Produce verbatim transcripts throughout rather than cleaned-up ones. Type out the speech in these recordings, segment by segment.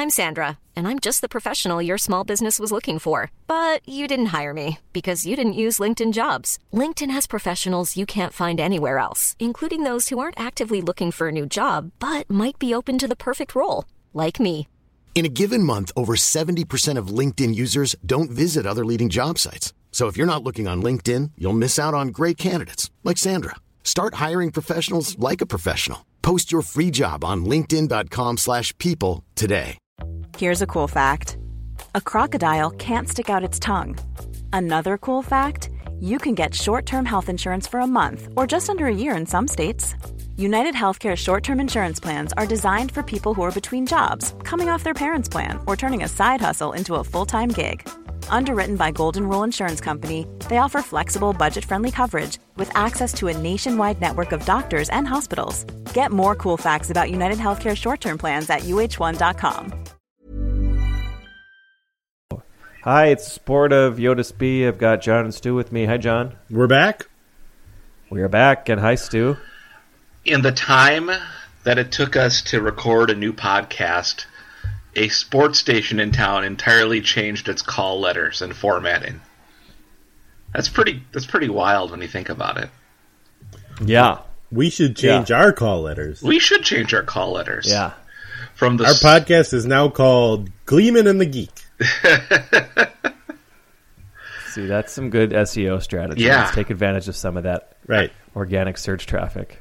I'm Sandra, and I'm just the professional your small business was looking for. But you didn't hire me because you didn't use LinkedIn Jobs. LinkedIn has professionals you can't find anywhere else, including those who aren't actively looking for a new job, but might be open to the perfect role, like me. In a given month, over seventy percent of LinkedIn users don't visit other leading job sites. So if you're not looking on LinkedIn, you'll miss out on great candidates like Sandra. Start hiring professionals like a professional. Post your free job on linkedin.com slash people today. Here's a cool fact. A crocodile can't stick out its tongue. Another cool fact, you can get short-term health insurance for a month or just under a year in some states. United Healthcare short-term insurance plans are designed for people who are between jobs, coming off their parents' plan, or turning a side hustle into a full-time gig. Underwritten by Golden Rule Insurance Company, they offer flexible, budget-friendly coverage with access to a nationwide network of doctors and hospitals. Get more cool facts about United Healthcare short-term plans at U H one dot com. Hi, it's Sport of Yoda B. I've got John and Stu with me. Hi, John. We're back. We are back, and hi, Stu. In the time that it took us to record a new podcast, a sports station in town entirely changed its call letters and formatting. That's pretty that's pretty wild when you think about it. Yeah. We should change yeah. our call letters. We should change our call letters. Yeah. From the Our s- podcast is now called Gleeman and the Geek. See, that's some good S E O strategy. Yeah. Let's take advantage of some of that right. organic search traffic.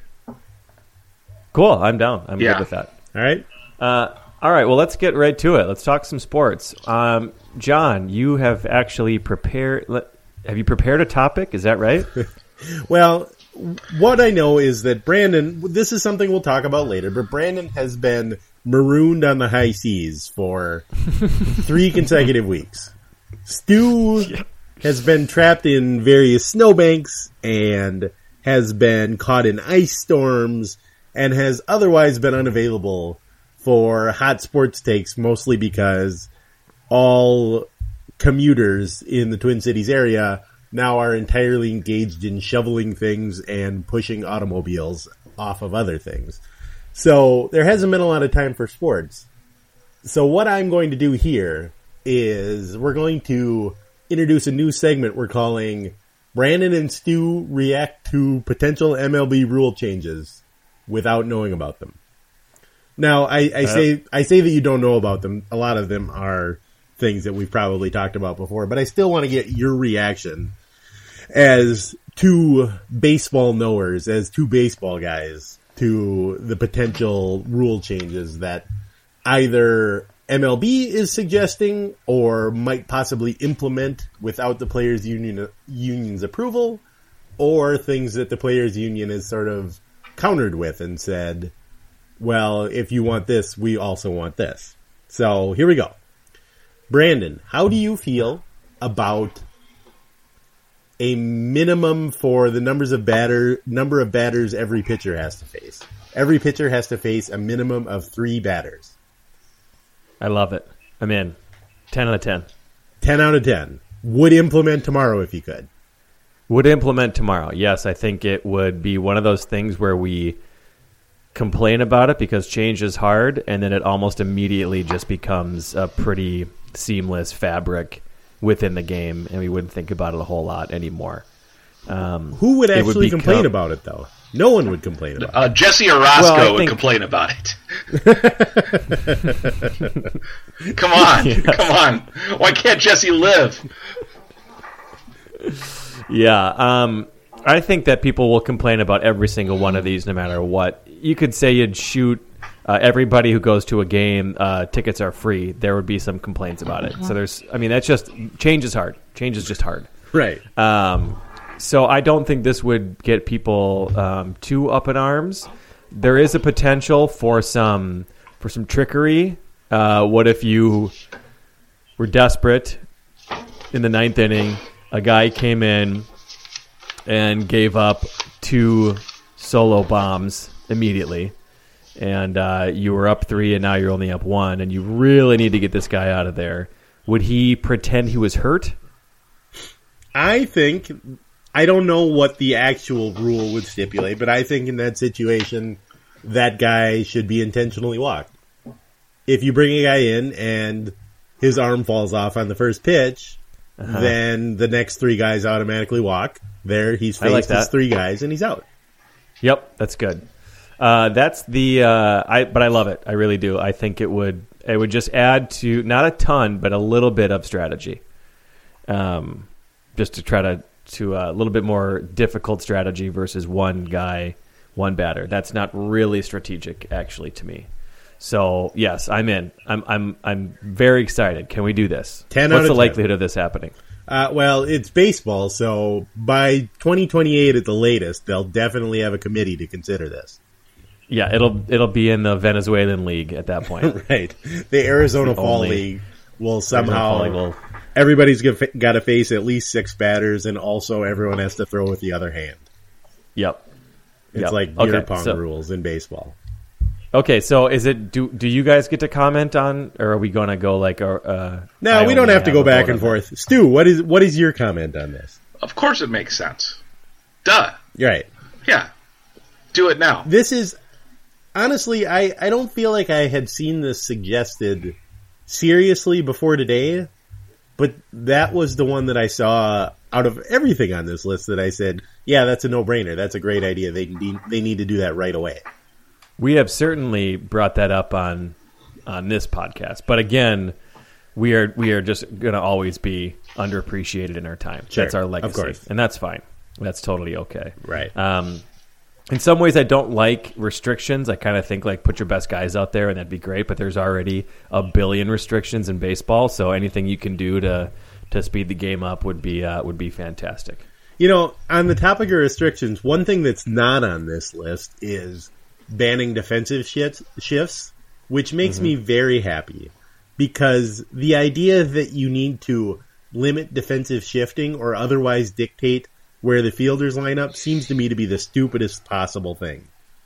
Cool. I'm down. I'm yeah. good with that. All right. Uh, all right. Well, let's get right to it. Let's talk some sports. Um, John, you have actually prepared. Have you prepared a topic? Is that right? Well, what I know is that Brandon, this is something we'll talk about later, but Brandon has been marooned on the high seas for three consecutive weeks. Stu has been trapped in various snowbanks and has been caught in ice storms and has otherwise been unavailable for hot sports takes, mostly because all commuters in the Twin Cities area now are entirely engaged in shoveling things and pushing automobiles off of other things. So there hasn't been a lot of time for sports. So what I'm going to do here is we're going to introduce a new segment we're calling Brandon and Stu React to Potential M L B Rule Changes without knowing about them. Now, I, I say I say that you don't know about them. A lot of them are things that we've probably talked about before, but I still want to get your reaction as two baseball knowers, as two baseball guys, to the potential rule changes that either M L B is suggesting or might possibly implement without the Players Union Union's approval, or things that the Players Union has sort of countered with and said, well, if you want this, we also want this. So here we go. Brandon, how do you feel about a minimum for the numbers of batter number of batters every pitcher has to face? Every pitcher has to face a minimum of three batters. I love it. I'm in. ten out of ten. ten out of ten. Would implement tomorrow if you could. Would implement tomorrow. Yes, I think it would be one of those things where we complain about it because change is hard, and then it almost immediately just becomes a pretty seamless fabric within the game, and we wouldn't think about it a whole lot anymore. Um, Who would actually would become, complain about it, though? No one would complain about uh, it. Jesse Orozco well, would think... complain about it. Come on. Yes. Come on. Why can't Jesse live? Yeah. Um, I think that people will complain about every single one of these no matter what. You could say you'd shoot uh, everybody who goes to a game, uh, tickets are free. There would be some complaints about it. So there's, I mean, that's just, change is hard. Change is just hard. Right. Um, so I don't think this would get people um, too up in arms. There is a potential for some for some trickery. Uh, what if you were desperate in the ninth inning? A guy came in and gave up two solo bombs immediately, and uh, you were up three, and now you're only up one, and you really need to get this guy out of there. Would he pretend he was hurt? I think, I don't know what the actual rule would stipulate, but I think in that situation, that guy should be intentionally walked. if you bring a guy in and his arm falls off on the first pitch, uh-huh. then the next three guys automatically walk. There, he's faced like his three guys, and he's out. Yep, that's good. Uh, that's the uh, I, but I love it. I really do. I think it would it would just add to not a ton, but a little bit of strategy. Um, just to try to to a little bit more difficult strategy versus one guy, one batter. That's not really strategic, actually, to me. So yes, I'm in. I'm I'm I'm very excited. Can we do this? Ten What's out of the ten. likelihood of this happening? Uh, well, it's baseball, so by twenty twenty-eight at the latest, they'll definitely have a committee to consider this. Yeah, it'll it'll be in the Venezuelan League at that point. Right. The Arizona The Fall only- League will somehow... Arizona Fall League will- Everybody's got to face at least six batters, and also everyone has to throw with the other hand. Yep. It's Yep. like beer Okay, pong so- rules in baseball. Okay, so is it do do you guys get to comment on, or are we going to go like uh No, I we don't only have to go a back vote and on forth. Stu, what is what is your comment on this? Of course it makes sense. Duh. You're right. Yeah. Do it now. This is honestly, I, I don't feel like I had seen this suggested seriously before today, but that was the one that I saw out of everything on this list that I said, yeah, that's a no-brainer. That's a great idea. They need, they need to do that right away. We have certainly brought that up on on this podcast, but again, we are we are just going to always be underappreciated in our time. Sure, That's our of legacy, course. and that's fine. That's totally okay. Right. Um, in some ways, I don't like restrictions. I kind of think like put your best guys out there, and that'd be great. But there's already a billion restrictions in baseball, so anything you can do to to speed the game up would be uh, would be fantastic. You know, on the topic of restrictions, one thing that's not on this list is banning defensive shifts, shifts which makes mm-hmm. me very happy, because the idea that you need to limit defensive shifting or otherwise dictate where the fielders line up seems to me to be the stupidest possible thing.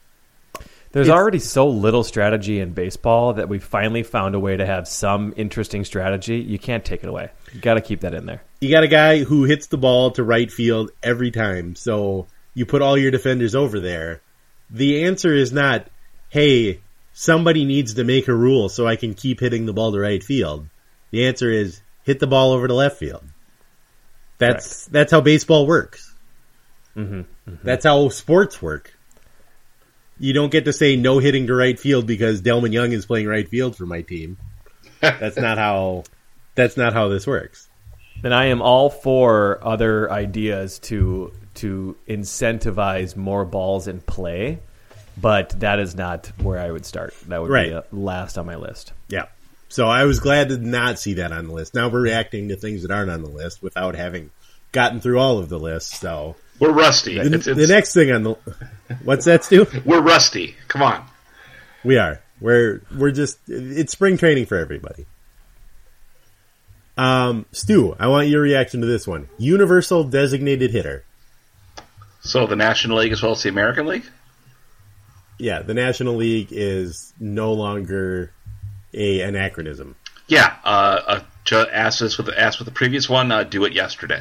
There's It's- already so little strategy in baseball that we finally found a way to have some interesting strategy. You can't take it away. You got to keep that in there. You got a guy who hits the ball to right field every time, so you put all your defenders over there. The answer is not, hey, somebody needs to make a rule so I can keep hitting the ball to right field. The answer is, hit the ball over to left field. That's Correct. That's how baseball works. Mm-hmm, mm-hmm. That's how sports work. You don't get to say no hitting to right field because Delman Young is playing right field for my team. That's not how. That's not how this works. Then I am all for other ideas to to incentivize more balls in play, but that is not where I would start. That would right. be uh, last on my list. Yeah. So I was glad to not see that on the list. Now we're reacting to things that aren't on the list without having gotten through all of the lists. So we're rusty. The, it's, it's, the next thing on the what's that, Stu? We're rusty. Come on. We are. We're we're just it's spring training for everybody. Um, Stu, I want your reaction to this one. Universal designated hitter. So the National League as well as the American League? Yeah, the National League is no longer a anachronism. Yeah, uh, uh ju- asked this with the, asked with the previous one. Uh, do it yesterday.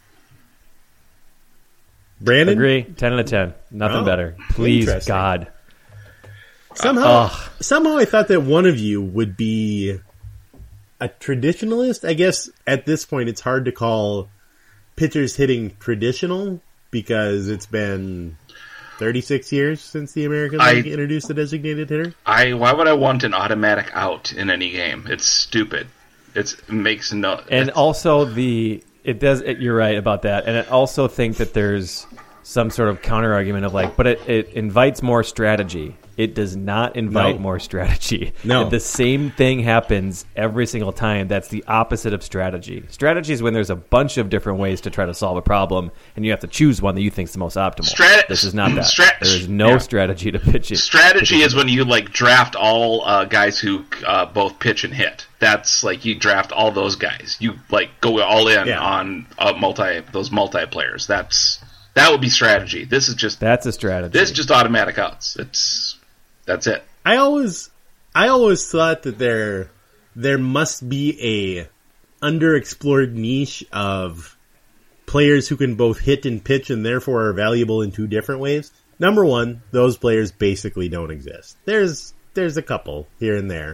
Brandon, agree. Ten out of ten. Nothing Oh, better. Please, interesting. God. Somehow, Uh, somehow I thought that one of you would be a traditionalist. I guess at this point it's hard to call pitchers hitting traditional because it's been thirty-six years since the American League I, introduced the designated hitter. I why would I want an automatic out in any game? It's stupid. It's, it makes no. And it's, also the it does. It, you're right about that. And I also think that there's some sort of counter argument of like, but it, it invites more strategy. It does not invite No. more strategy. No. The same thing happens every single time. That's the opposite of strategy. Strategy is when there's a bunch of different ways to try to solve a problem, and you have to choose one that you think is the most optimal. Strat- this is not that. strat- there is no yeah. strategy to pitch it. Strategy is when you like draft all uh, guys who uh, both pitch and hit. That's like you draft all those guys. You like go all in Yeah. on uh, multi those multiplayers. That's that would be strategy. This is just That's a strategy. this is just automatic outs. It's that's it. I always, I always thought that there, there must be a underexplored niche of players who can both hit and pitch and therefore are valuable in two different ways. Number one, those players basically don't exist. There's, there's a couple here and there,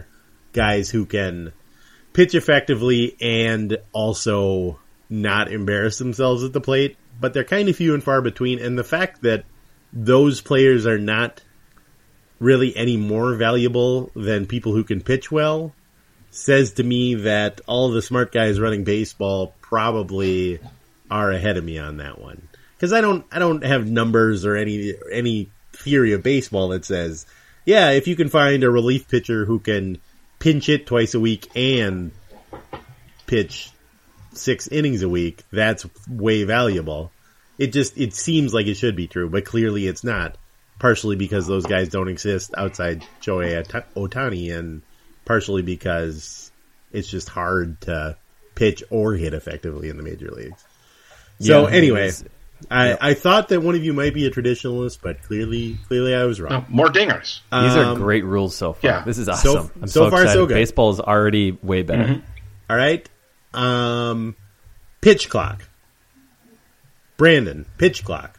guys who can pitch effectively and also not embarrass themselves at the plate, but they're kind of few and far between. And the fact that those players are not really any more valuable than people who can pitch well says to me that all of the smart guys running baseball probably are ahead of me on that one. Because I don't, I don't have numbers or any any theory of baseball that says, yeah, if you can find a relief pitcher who can pinch hit twice a week and pitch six innings a week, that's way valuable. It just, it seems like it should be true, but clearly it's not. Partially because those guys don't exist outside Shohei Ohtani, and partially because it's just hard to pitch or hit effectively in the major leagues. So yeah, anyway, is, I, yeah. I thought that one of you might be a traditionalist, but clearly, clearly I was wrong. No, more dingers. These um, are great rules so far. Yeah. This is So, awesome. I'm so, so far, excited. so good. Baseball is already way better. Mm-hmm. All right. Um, pitch clock. Brandon, pitch clock.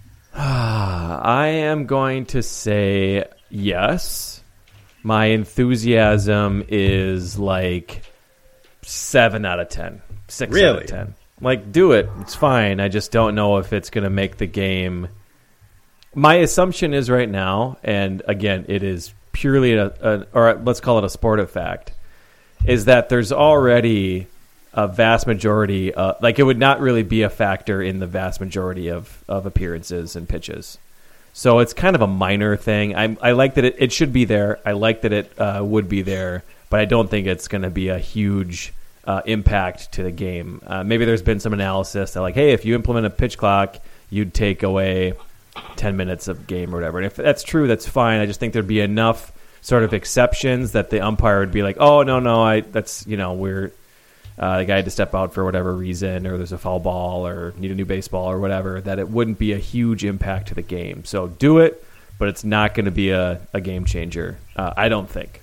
I am going to say yes. My enthusiasm is like seven out of ten. Six really? out of ten. Like, do it. It's fine. I just don't know if it's going to make the game. My assumption is right now, and again, it is purely, a, a or let's call it a sportive fact, is that there's already a vast majority, uh, like it would not really be a factor in the vast majority of, of appearances and pitches. So it's kind of a minor thing. I, I like that it, it should be there. I like that it uh, would be there, but I don't think it's going to be a huge uh, impact to the game. Uh, maybe there's been some analysis that like, hey, if you implement a pitch clock, you'd take away ten minutes of game or whatever. And if that's true, that's fine. I just think there'd be enough sort of exceptions that the umpire would be like, oh, no, no, I that's, you know, we're, Uh, the guy had to step out for whatever reason, or there's a foul ball, or need a new baseball, or whatever, that it wouldn't be a huge impact to the game. So do it, but it's not going to be a, a game changer, uh, I don't think.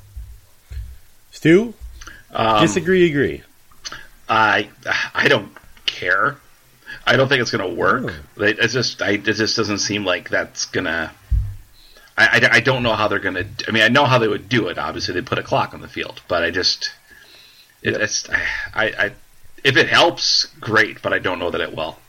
Stu? Um, Disagree, agree? I I don't care. I don't think it's going to work. Oh. It, it's just, I, it just doesn't seem like that's going to... I, I, I don't know how they're going to... I mean, I know how they would do it. Obviously, they put a clock on the field, but I just... It, it's, I, I, if it helps, great, but I don't know that it will.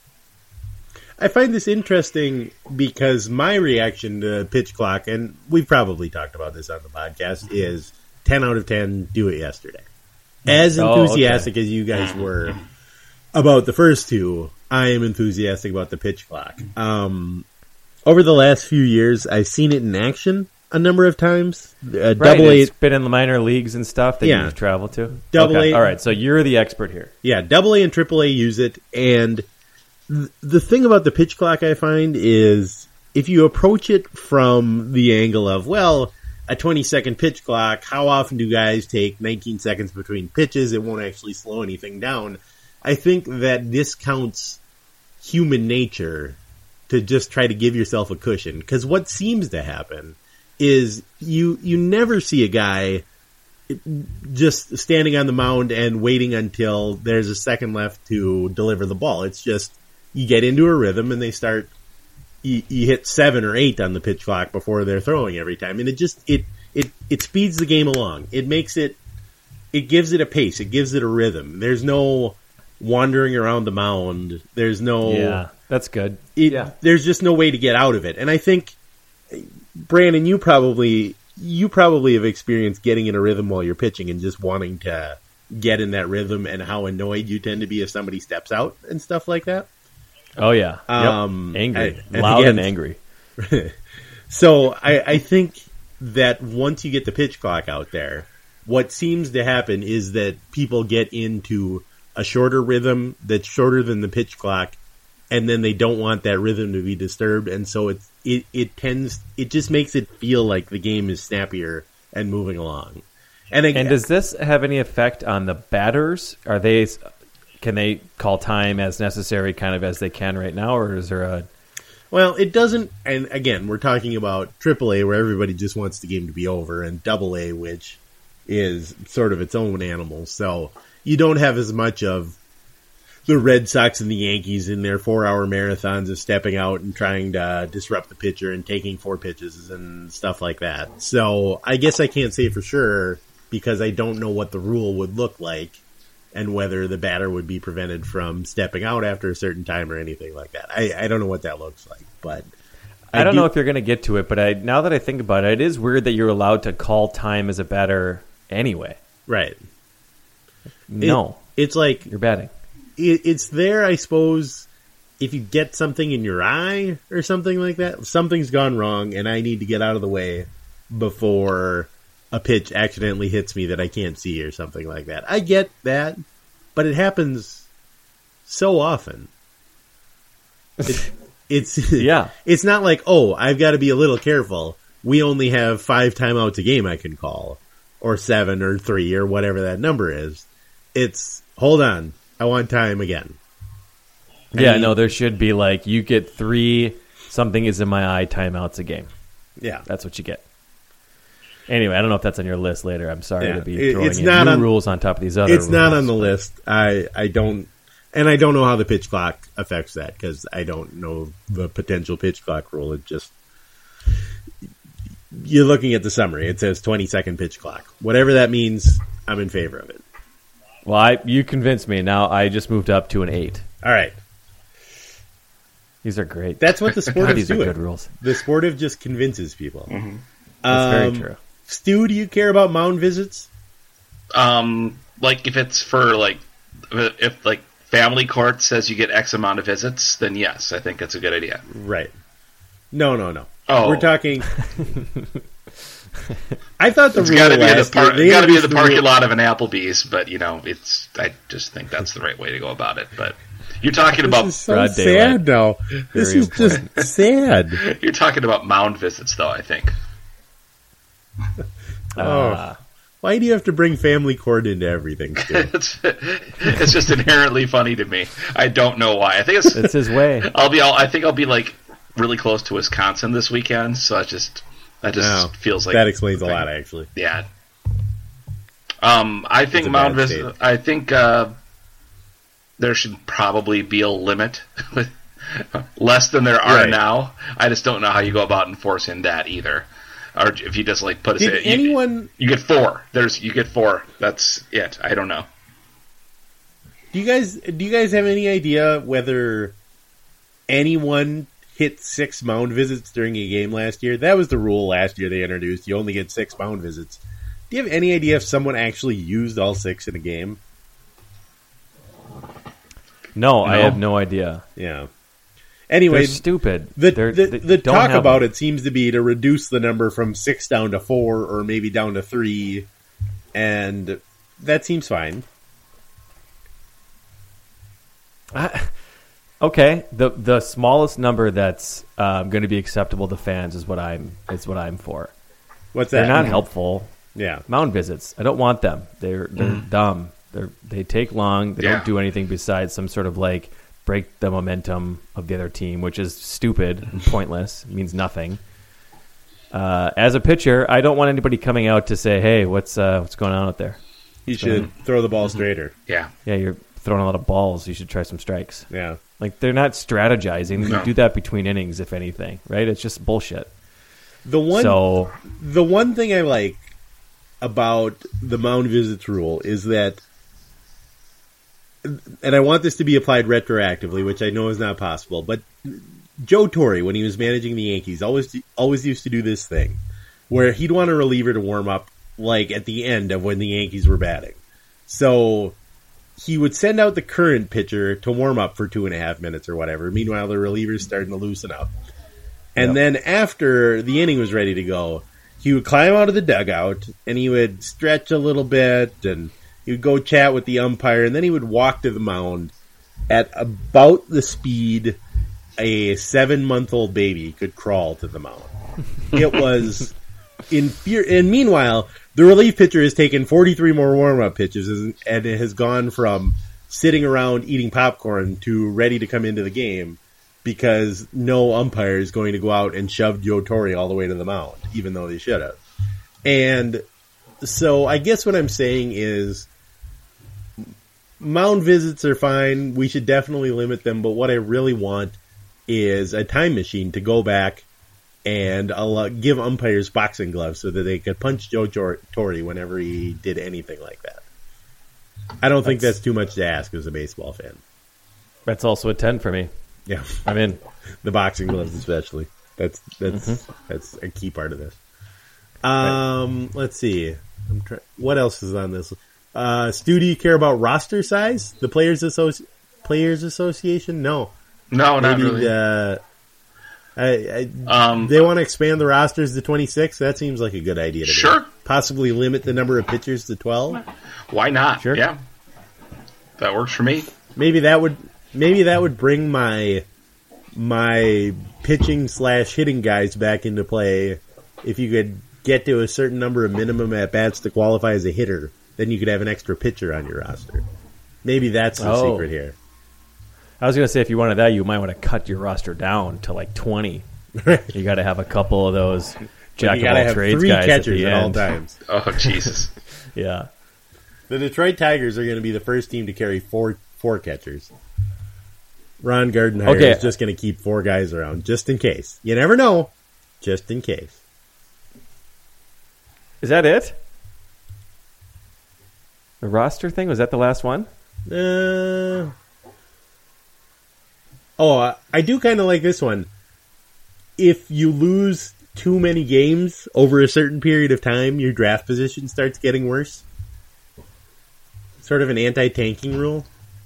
I find this interesting because my reaction to pitch clock, and we've probably talked about this on the podcast, is ten out of ten, do it yesterday. As enthusiastic oh, okay. as you guys were about the first two, I am enthusiastic about the pitch clock. Um, over the last few years, I've seen it in action a number of times. Uh, right, double A, it's been in the minor leagues and stuff that yeah. you've traveled to. Double okay. A, all right, so you're the expert here. Yeah, double A and triple A use it, and th- the thing about the pitch clock I find is if you approach it from the angle of, well, a twenty second pitch clock, how often do guys take nineteen seconds between pitches? It won't actually slow anything down. I think that discounts human nature to just try to give yourself a cushion, because what seems to happen is you you never see a guy just standing on the mound and waiting until there's a second left to deliver the ball. It's just you get into a rhythm and they start you, you hit seven or eight on the pitch clock before they're throwing every time, and it just it it it speeds the game along. It makes it it gives it a pace. It gives it a rhythm. There's no wandering around the mound. There's no yeah, that's good. It, yeah, there's just no way to get out of it, and I think. Brandon, you probably you probably have experienced getting in a rhythm while you're pitching and just wanting to get in that rhythm, and how annoyed you tend to be if somebody steps out and stuff like that. Oh yeah, um, yep. angry, I, and loud again, and angry. So I, I think that once you get the pitch clock out there, what seems to happen is that people get into a shorter rhythm that's shorter than the pitch clock, and then they don't want that rhythm to be disturbed, and so it's it, it tends it just makes it feel like the game is snappier and moving along. And again, and does this have any effect on the batters? Are they can they call time as necessary, kind of as they can right now, or is there a? Well, it doesn't. And again, we're talking about triple A, where everybody just wants the game to be over, and double A, which is sort of its own animal. So you don't have as much of the Red Sox and the Yankees in their four-hour marathons of stepping out and trying to disrupt the pitcher and taking four pitches and stuff like that. So I guess I can't say for sure, because I don't know what the rule would look like and whether the batter would be prevented from stepping out after a certain time or anything like that. I, I don't know what that looks like, but I, I don't do, know if you're going to get to it, but I now that I think about it, it is weird that you're allowed to call time as a batter anyway. Right. No. It, it's like... You're batting. It, it's there, I suppose, if you get something in your eye or something like that. Something's gone wrong, and I need to get out of the way before a pitch accidentally hits me that I can't see or something like that. I get that, but it happens so often. It, it's yeah. It's not like, oh, I've got to be a little careful. We only have five timeouts a game I can call, or seven or three or whatever that number is. It's, hold on, I want time again. I yeah, mean, no, there should be like, you get three something is in my eye timeouts a game. Yeah. That's what you get. Anyway, I don't know if that's on your list later. I'm sorry yeah. to be throwing it's in not new on, rules on top of these other It's rules, not on the but... list. I, I don't, and I don't know how the pitch clock affects that because I don't know the potential pitch clock rule. It just, you're looking at the summary. It says twenty second pitch clock. Whatever that means, I'm in favor of it. Well, I, you convinced me. Now I just moved up to an eight. All right. These are great. That's what the Sportive These do. are good rules. The Sportive just convinces people. Mm-hmm. That's um, very true. Stu, do you care about mound visits? Um, like if it's for like, if like family court says you get X amount of visits, then yes, I think that's a good idea. Right. No, no, no. Oh. We're talking... I thought the it's rule got to be in the last par- year, got to be in the the parking rule- lot of an Applebee's, but you know, it's. I just think that's the right way to go about it. But you're talking about This is so broad sad daylight. now. This Very is just sad. you're talking about mound visits, though. I think. Uh, Why do you have to bring family court into everything, Stu? it's, it's just inherently funny to me. I don't know why. I think it's. it's his way. I'll be. All, I think I'll be like really close to Wisconsin this weekend, so I just. That just No, feels like that explains a lot, actually. Yeah. Um, I think a mound bad visit. state. I think uh, there should probably be a limit, less than there are Right. now. I just don't know how you go about enforcing that either, or if you just like put a. Did you, anyone... You get four. There's you get four. That's it. I don't know. Do you guys do you guys have any idea whether anyone hit six mound visits during a game last year? That was the rule last year they introduced. You only get six mound visits. Do you have any idea if someone actually used all six in a game? No, I No. have no idea. Yeah. Anyway, They're stupid. the They're, the, they the don't talk have about them. it seems to be to reduce the number from six down to four or maybe down to three, and that seems fine. I, okay, the the smallest number that's um, going to be acceptable to fans is what I'm is what I'm for. What's that? They're not helpful. Yeah. Mound visits. I don't want them. They're they're Mm. dumb. They're they take long. They Yeah. don't do anything besides some sort of like break the momentum of the other team, which is stupid and pointless. It means nothing. Uh, as a pitcher, I don't want anybody coming out to say, "Hey, what's uh, what's going on out there?" You should throw the ball straighter. Yeah. Yeah, you're throwing a lot of balls. You should try some strikes. Yeah. Like they're not strategizing. No. You do that between innings, if anything, right? It's just bullshit. The one So the one thing I like about the mound visits rule is that, and I want this to be applied retroactively, which I know is not possible, but Joe Torre, when he was managing the Yankees, always always used to do this thing where he'd want a reliever to warm up like at the end of when the Yankees were batting. So he would send out the current pitcher to warm up for two and a half minutes or whatever. Meanwhile, the reliever's starting to loosen up. And Yep. then after the inning was ready to go, he would climb out of the dugout and he would stretch a little bit and he would go chat with the umpire and then he would walk to the mound at about the speed a seven-month-old baby could crawl to the mound. It was infuriating. And meanwhile, the relief pitcher has taken forty-three more warm-up pitches and it has gone from sitting around eating popcorn to ready to come into the game because no umpire is going to go out and shove Joe Torre all the way to the mound, even though they should have. And so I guess what I'm saying is mound visits are fine. We should definitely limit them. But what I really want is a time machine to go back and allow, give umpires boxing gloves so that they could punch Joe Jor- Torre whenever he did anything like that. I don't think that's, that's too much to ask as a baseball fan. That's also a ten for me. Yeah, I'm in. The boxing gloves, especially. That's that's mm-hmm. that's a key part of this. Um, right. Let's see. I'm try- what else is on this? Uh, Stu, do you care about roster size? The Players Associ- Players Association? No, no, not Maybe really. The, I, I, um, they want to expand the rosters to twenty-six. That seems like a good idea to sure. me. Possibly limit the number of pitchers to twelve. Why not? Sure. Yeah, that works for me. Maybe that would maybe that would bring my my pitching slash hitting guys back into play. If you could get to a certain number of minimum at bats to qualify as a hitter, then you could have an extra pitcher on your roster. Maybe that's the oh. secret here. I was going to say, if you wanted that, you might want to cut your roster down to like twenty. You got to have a couple of those jack you of all have trades three guys catchers at, the at end. all times. Oh, Jesus. Yeah. The Detroit Tigers are going to be the first team to carry four four catchers. Ron Gardenhire okay. is just going to keep four guys around, just in case. You never know. Just in case. Is that it? The roster thing? Was that the last one? Uh, oh, I do kind of like this one. If you lose too many games over a certain period of time, your draft position starts getting worse. Sort of an anti-tanking rule.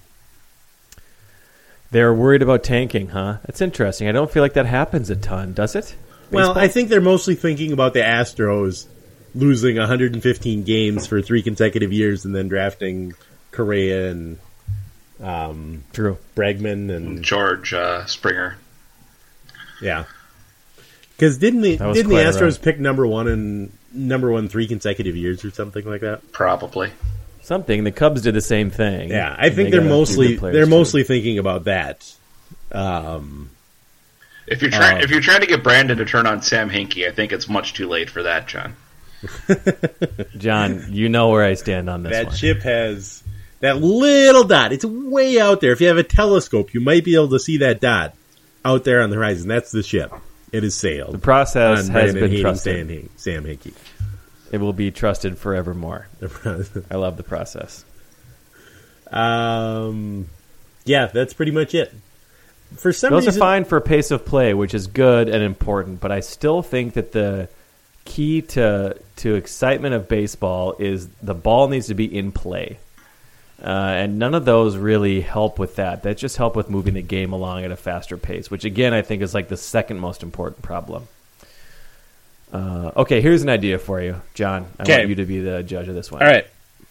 They're worried about tanking, huh? That's interesting. I don't feel like that happens a ton, does it? Well, Baseball? I think they're mostly thinking about the Astros losing one hundred fifteen games for three consecutive years and then drafting Correa and um, True. Bregman and George uh, Springer. Yeah. Because didn't the That was didn't the quite a Astros run. pick number one in number one three consecutive years or something like that? Probably. Something. The Cubs did the same thing. Yeah, I And think they they're got a few mostly good players, they're too. mostly thinking about that. Um, If you're trying, Uh, if you're trying to get Brandon to turn on Sam Hinkie, I think it's much too late for that, John. John, you know where I stand on this that one. ship has that little dot. It's way out there. If you have a telescope, you might be able to see that dot out there on the horizon. That's the ship. It has sailed. The process on has Brandon been hating trusted. Sam, Sam Hinkie. It will be trusted forevermore. I love the process. um, yeah, that's pretty much it. For some Those reason, are fine for pace of play, which is good and important, but I still think that the key to to excitement of baseball is the ball needs to be in play. Uh, and none of those really help with that. That just help with moving the game along at a faster pace, which again I think is like the second most important problem. Uh, okay, here's an idea for you, John. I Okay. want you to be the judge of this one. all right.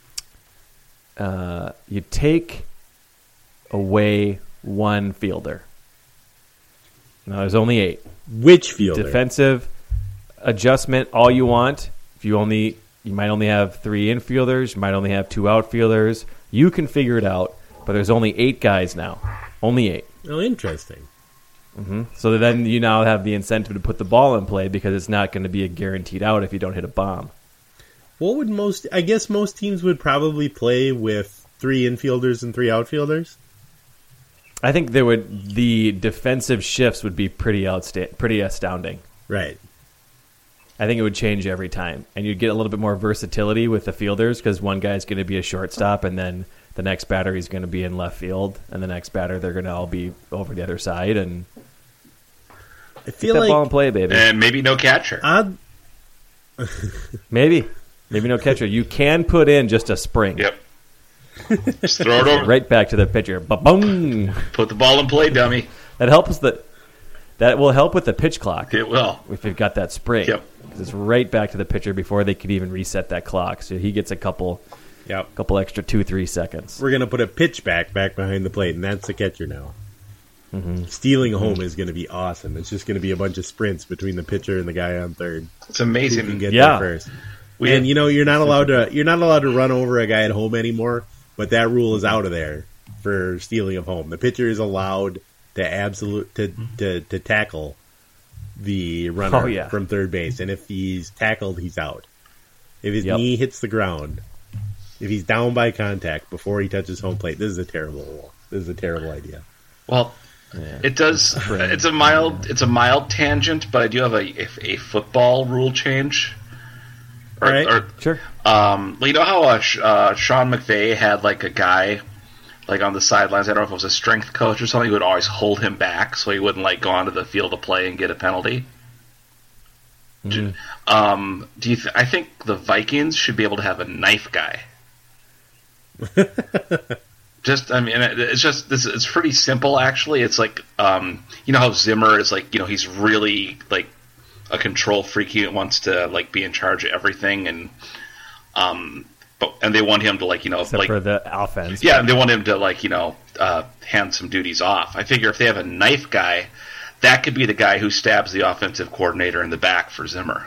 Uh, you take away one fielder. Now there's only eight. Which fielder? Defensive adjustment, all you want. If you only, you might only have three infielders. You might only have two outfielders. You can figure it out. But there's only eight guys now. Only eight. Oh, interesting. Mm-hmm. So then you now have the incentive to put the ball in play because it's not going to be a guaranteed out if you don't hit a bomb. What would most? I guess most teams would probably play with three infielders and three outfielders. I think there would the defensive shifts would be pretty outsta- pretty astounding. Right. I think it would change every time, and you'd get a little bit more versatility with the fielders because one guy's going to be a shortstop, and then the next batter is going to be in left field, and the next batter they're going to all be over the other side, and I get feel that like ball in play, baby. And maybe no catcher. odd. Maybe, maybe no catcher. You can put in just a spring, Yep. Just throw it over. right back to the pitcher. Ba-boom! Put the ball in play, dummy. That helps the that will help with the pitch clock It will. if you've got that spring. Yep. 'Cause it's right back to the pitcher before they could even reset that clock. So he gets a couple, Yep. couple extra two, three seconds. We're gonna put a pitch back back behind the plate, and that's the catcher now. Mm-hmm. Stealing a home is going to be awesome. It's just going to be a bunch of sprints between the pitcher and the guy on third. It's Who can amazing. get Yeah. there first? We And you know you're not allowed to you're not allowed to run over a guy at home anymore. But that rule is out of there for stealing of home. The pitcher is allowed to absolute to to, to tackle the runner Oh, yeah. from third base, and if he's tackled, he's out. If his Yep. knee hits the ground, if he's down by contact before he touches home plate, this is a terrible rule. This is a terrible idea. Well, Yeah. It does. It's a mild. It's a mild tangent, but I do have a a, a football rule change. Or, All right. or, Sure. Um, you know how uh, uh, Sean McVay had like a guy like on the sidelines. I don't know if it was a strength coach or something. He would always hold him back so he wouldn't like go onto the field to play and get a penalty. Mm-hmm. Um, do you? Th- I think the Vikings should be able to have a knife guy. Just, I mean, it's just this. It's pretty simple, actually. It's like, um, you know how Zimmer is like, you know, he's really like a control freak. He wants to like be in charge of everything, and um, but and they want him to like, you know, Except like for the offense. yeah, and they want him to like, you know, uh, hand some duties off. I figure if they have a knife guy, that could be the guy who stabs the offensive coordinator in the back for Zimmer.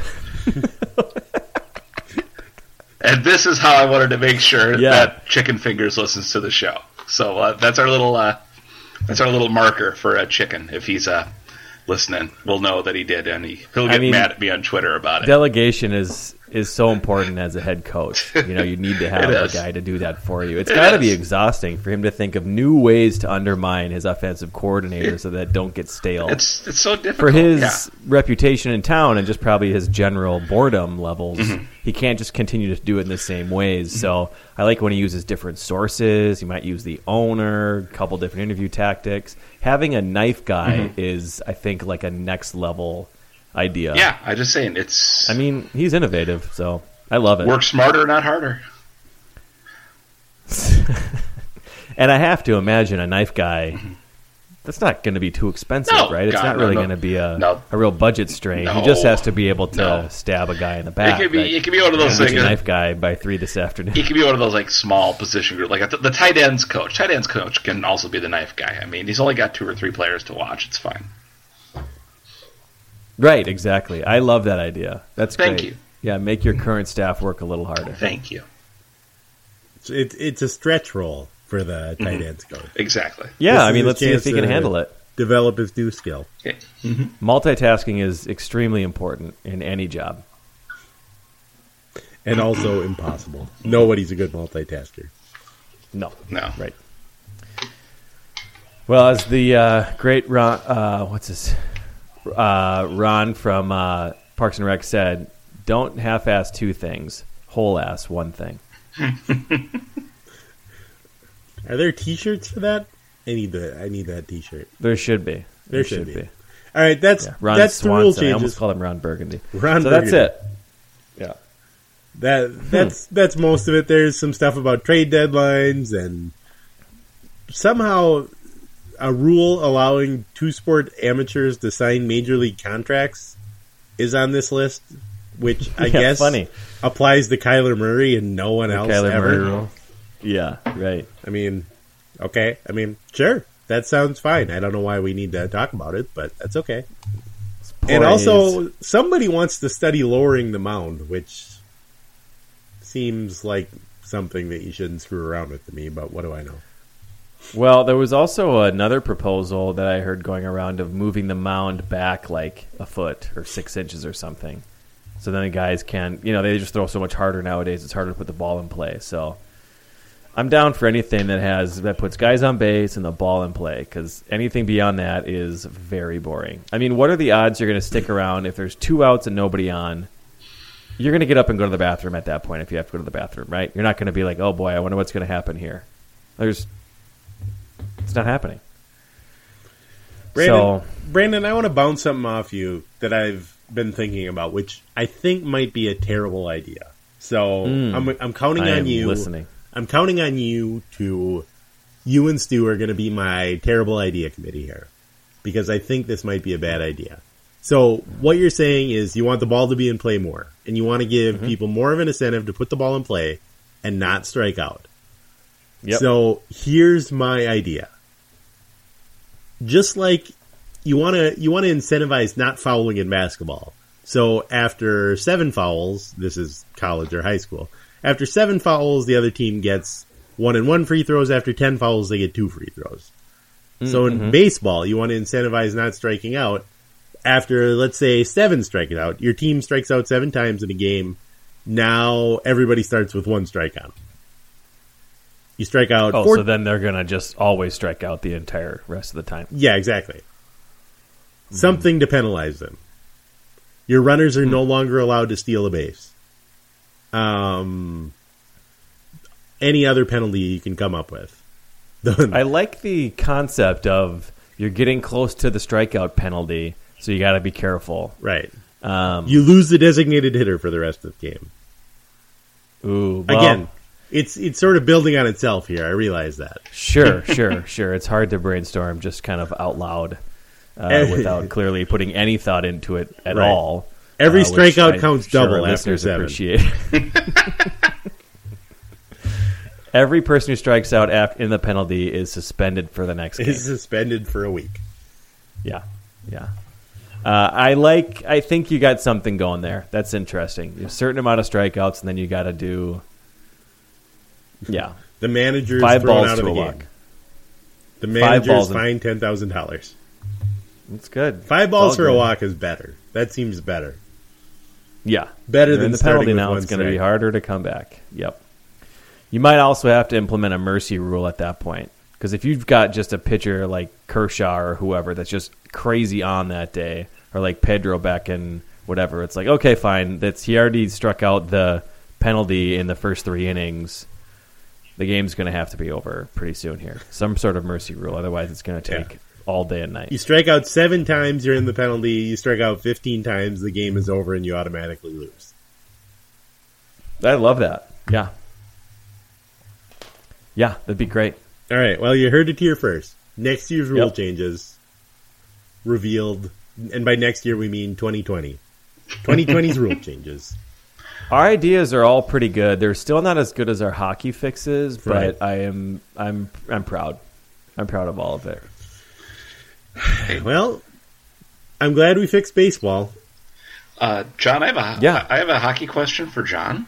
And this is how I wanted to make sure Yeah. that Chicken Fingers listens to the show. So uh, that's our little uh, that's our little marker for uh, Chicken. If he's uh, listening, we'll know that he did, and he, he'll get I mean, mad at me on Twitter about it. Delegation is is so important as a head coach. You know, you need to have It a is. guy to do that for you. It's It got to be is. exhausting for him to think of new ways to undermine his offensive coordinator so that don't get stale. It's it's so difficult For his Yeah. reputation in town and just probably his general boredom levels, Mm-hmm. he can't just continue to do it in the same ways. So I like when he uses different sources. He might use the owner, a couple different interview tactics. Having a knife guy Mm-hmm. is, I think, like a next level idea. Yeah, I just saying it's. I mean, he's innovative, so I love it. work smarter, not harder. And I have to imagine a knife guy. That's not going to be too expensive, No, right? It's God, not no, really no. going to be a No. a real budget strain. No. He just has to be able to No. stab a guy in the It back. could be like, it could be one of those "I'm things. a knife guy by three this afternoon. He could be one of those like small position group, like the, the tight ends coach. Tight ends coach can also be the knife guy. I mean, he's only got two or three players to watch. It's fine. Right, exactly. I love that idea. That's Thank great. you. Yeah, make your current staff work a little harder. Thank you. It's, it, it's a stretch role for the tight Mm-hmm. ends coach. Exactly. Yeah, This I is mean, his let's see if chance he can to handle it. Develop his new skill. Okay. Multitasking is extremely important in any job. And also impossible. Nobody's a good multitasker. No. No. Right. Well, as the uh, great Ron, uh, what's his, uh, Ron from uh, Parks and Rec said, "Don't half-ass two things, whole-ass one thing." Are there T-shirts for that? I need the. I need that T-shirt. There should be. There should be. All right, that's Yeah. Ron that's the rule Swanson. I almost changes. called him Ron Burgundy. Ron so Burgundy. that's it. Yeah. That that's that's most of it. There's some stuff about trade deadlines and somehow a rule allowing two sport amateurs to sign major league contracts is on this list, which I Yeah, guess funny. applies to Kyler Murray and no one else Kyler ever. Murray rule. Yeah, right. I mean, okay. I mean, sure. That sounds fine. I don't know why we need to talk about it, but that's okay. And also, somebody wants to study lowering the mound, which seems like something that you shouldn't screw around with to me, but what do I know? Well, there was also another proposal that I heard going around of moving the mound back like a foot or six inches or something. So then the guys can, you know, they just throw so much harder nowadays. It's harder to put the ball in play. So I'm down for anything that has that puts guys on base and the ball in play, because anything beyond that is very boring. I mean, what are the odds you're going to stick around if there's two outs and nobody on? You're going to get up and go to the bathroom at that point if you have to go to the bathroom, right? You're not going to be like, oh boy, I wonder what's going to happen here. There's, it's not happening. Brandon, So, Brandon, I want to bounce something off you that I've been thinking about, which I think might be a terrible idea. So Mm. I'm, I'm counting I on am you. listening. I'm counting on you to, you and Stu are going to be my terrible idea committee here, because I think this might be a bad idea. So what you're saying is you want the ball to be in play more, and you want to give Mm-hmm. people more of an incentive to put the ball in play and not strike out. Yep. So here's my idea. Just like you want to, you want to incentivize not fouling in basketball. So after seven fouls, this is college or high school. After seven fouls, the other team gets one and one free throws. After ten fouls, they get two free throws. So in baseball, you want to incentivize not striking out. After, let's say, seven striking out, your team strikes out seven times in a game. Now everybody starts with one strike on them. You strike out. Oh, four- so then they're gonna just always strike out the entire rest of the time. Yeah, exactly. Mm-hmm. Something to penalize them. Your runners are mm-hmm. no longer allowed to steal a base. Um, any other penalty you can come up with. I like the concept of you're getting close to the strikeout penalty, so you got to be careful. Right. Um, you lose the designated hitter for the rest of the game. Ooh, well, again, it's it's sort of building on itself here. I realize that. Sure, sure, sure. It's hard to brainstorm just kind of out loud uh, without clearly putting any thought into it at right. all. Every uh, strikeout I, counts sure double after seven. Appreciate. Every person who strikes out after in the penalty is suspended for the next game. Is suspended for a week. Yeah, yeah. Uh, I like. I think you got something going there. That's interesting. You have a certain amount of strikeouts, and then you got to do. Yeah, the manager is five thrown balls out to of the a game. walk. The manager is and... fined ten thousand dollars. That's good. Five balls for good. a walk is better. That seems better. Yeah, better You're than in the starting penalty with now. one It's going to be strike. harder to come back. Yep. You might also have to implement a mercy rule at that point, because if you've got just a pitcher like Kershaw or whoever that's just crazy on that day, or like Pedro back in whatever, it's like, okay, fine. That's he already struck out the penalty in the first three innings. The game's going to have to be over pretty soon here. Some sort of mercy rule. Otherwise, it's going to take Yeah. all day and night. You strike out seven times, you're in the penalty. You strike out fifteen times, the game is over, and you automatically lose. I love that. Yeah. Yeah, that'd be great. All right, well, you heard it here first. Next year's rule Yep. changes revealed, and by next year we mean twenty twenty. twenty twenty's rule changes. Our ideas are all pretty good. They're still not as good as our hockey fixes, but Right. I am I'm I'm proud. I'm proud of all of it. Well, I'm glad we fixed baseball. Uh, John, I have a Yeah. I have a hockey question for John.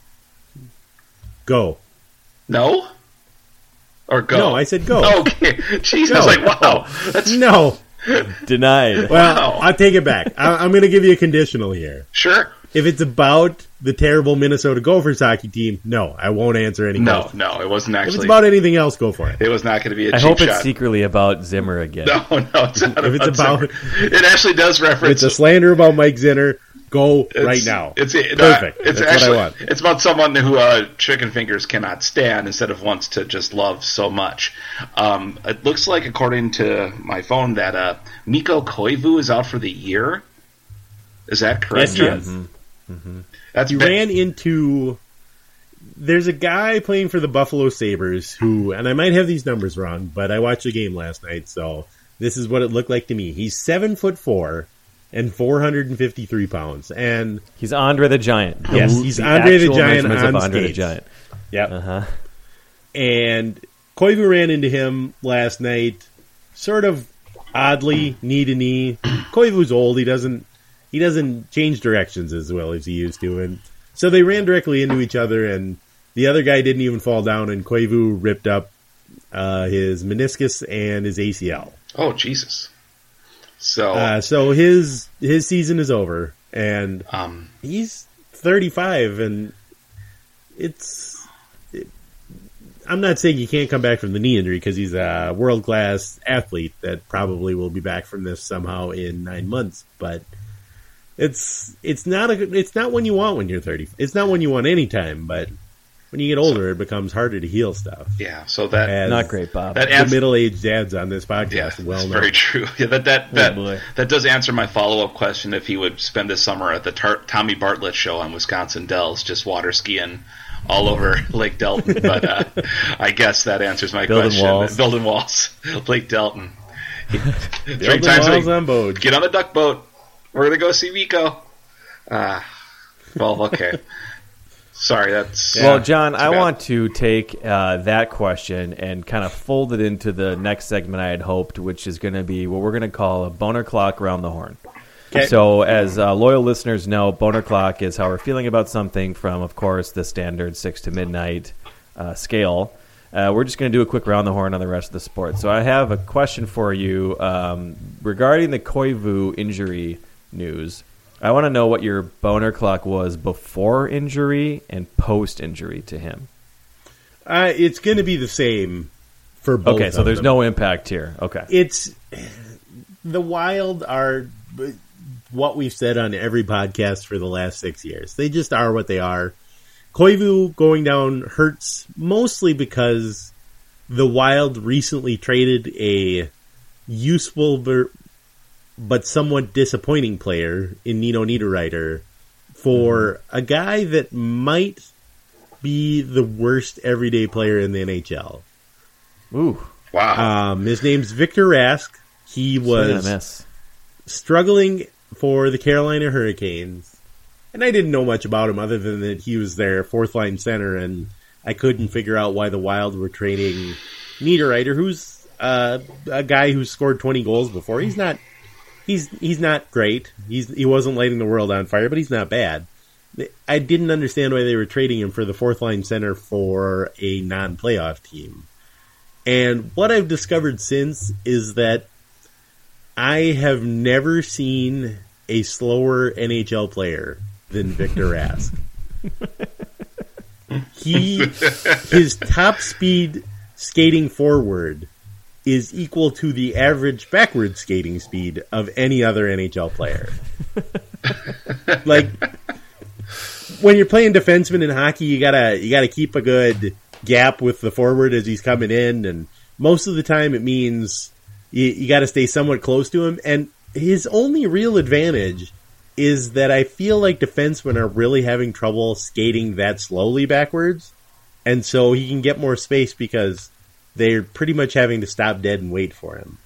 Go. No, or go? No, I said go. Okay, jeez, I No. was like, wow, that's No. Denied. Well, Wow. I'll take it back. I- I'm going to give you a conditional here. sure. If it's about the terrible Minnesota Gophers hockey team, no, I won't answer any No, questions. no, it wasn't If it's actually. about anything else, go for it. It was not going to be a I cheap hope it's shot. secretly about Zimmer again. No, no, it's not If it's about. about- Zimmer. It actually does If reference. it's a slander about Mike Zinner, go It's- right now. It's it, Perfect. It's That's actually, what I want. It's about someone who uh, Chicken Fingers cannot stand instead of wants to just love so much. Um, it looks like, according to my phone, that uh, Mikko Koivu is out for the year. Is that correct? Yes, he John? is. Mm-hmm. That's He been- ran into... There's a guy playing for the Buffalo Sabres who, and I might have these numbers wrong, but I watched the game last night, so this is what it looked like to me. He's seven foot four and four hundred fifty-three pounds, and He's Andre the Giant. Yes, The- he's the Andre the actual Giant measurements on of Andre the skates. Giant. yep. Uh-huh. And Koivu ran into him last night, sort of oddly, knee to knee. Koivu's old; he doesn't he doesn't change directions as well as he used to, and so they ran directly into each other. And the other guy didn't even fall down, and Koivu ripped up uh, his meniscus and his A C L. Oh, Jesus. So, Uh, so his his season is over, and um, he's thirty-five, and it's. It, I'm not saying he can't come back from the knee injury because he's a world class athlete that probably will be back from this somehow in nine months. But it's it's not a it's not one you want when you're thirty. It's not one you want anytime. But when you get older, it becomes harder to heal stuff. yeah, so that As Not great, Bob. that The answers. middle aged dads on this podcast Yeah, well that's know. very true. Yeah, that that Oh, that, boy. that does answer my follow up question if he would spend this summer at the Tar- Tommy Bartlett show on Wisconsin Dells, just water skiing all over Lake Delton. But uh, I guess that answers my Building question. walls. Building walls, Lake Delton. Three Building times a walls week. on boat. Get on the duck boat. We're gonna go see Miko. Ah, well, okay. Sorry, that's Well, John, too I bad. want to take uh, that question and kind of fold it into the next segment I had hoped, which is going to be what we're going to call a boner clock around the horn. Okay. So, as uh, loyal listeners know, boner clock is how we're feeling about something from, of course, the standard six to midnight uh, scale. Uh, we're just going to do a quick round the horn on the rest of the sport. So, I have a question for you um, regarding the Koivu injury news. I want to know what your boner clock was before injury and post injury to him. Uh, it's going to be the same for both. Okay, so of there's them. no impact here. Okay. It's the Wild are what we've said on every podcast for the last six years. They just are what they are. Koivu going down hurts mostly because the Wild recently traded a useful ver- but somewhat disappointing player in Nino Niederreiter for a guy that might be the worst everyday player in the N H L. Ooh. Wow. Um, his name's Victor Rask. He was struggling for the Carolina Hurricanes. And I didn't know much about him other than that he was their fourth line center, and I couldn't figure out why the Wild were trading Niederreiter, who's uh, a guy who's scored twenty goals before. He's not he's he's not great. He's he wasn't lighting the world on fire, but he's not bad. I didn't understand why they were trading him for the fourth line center for a non-playoff team. And what I've discovered since is that I have never seen a slower N H L player than Victor Rask. He, his top speed skating forward is equal to the average backward skating speed of any other N H L player. Like, when you're playing defenseman in hockey, you gotta you gotta keep a good gap with the forward as he's coming in, and most of the time it means you, you got to stay somewhat close to him. And his only real advantage is that I feel like defensemen are really having trouble skating that slowly backwards, and so he can get more space because they're pretty much having to stop dead and wait for him.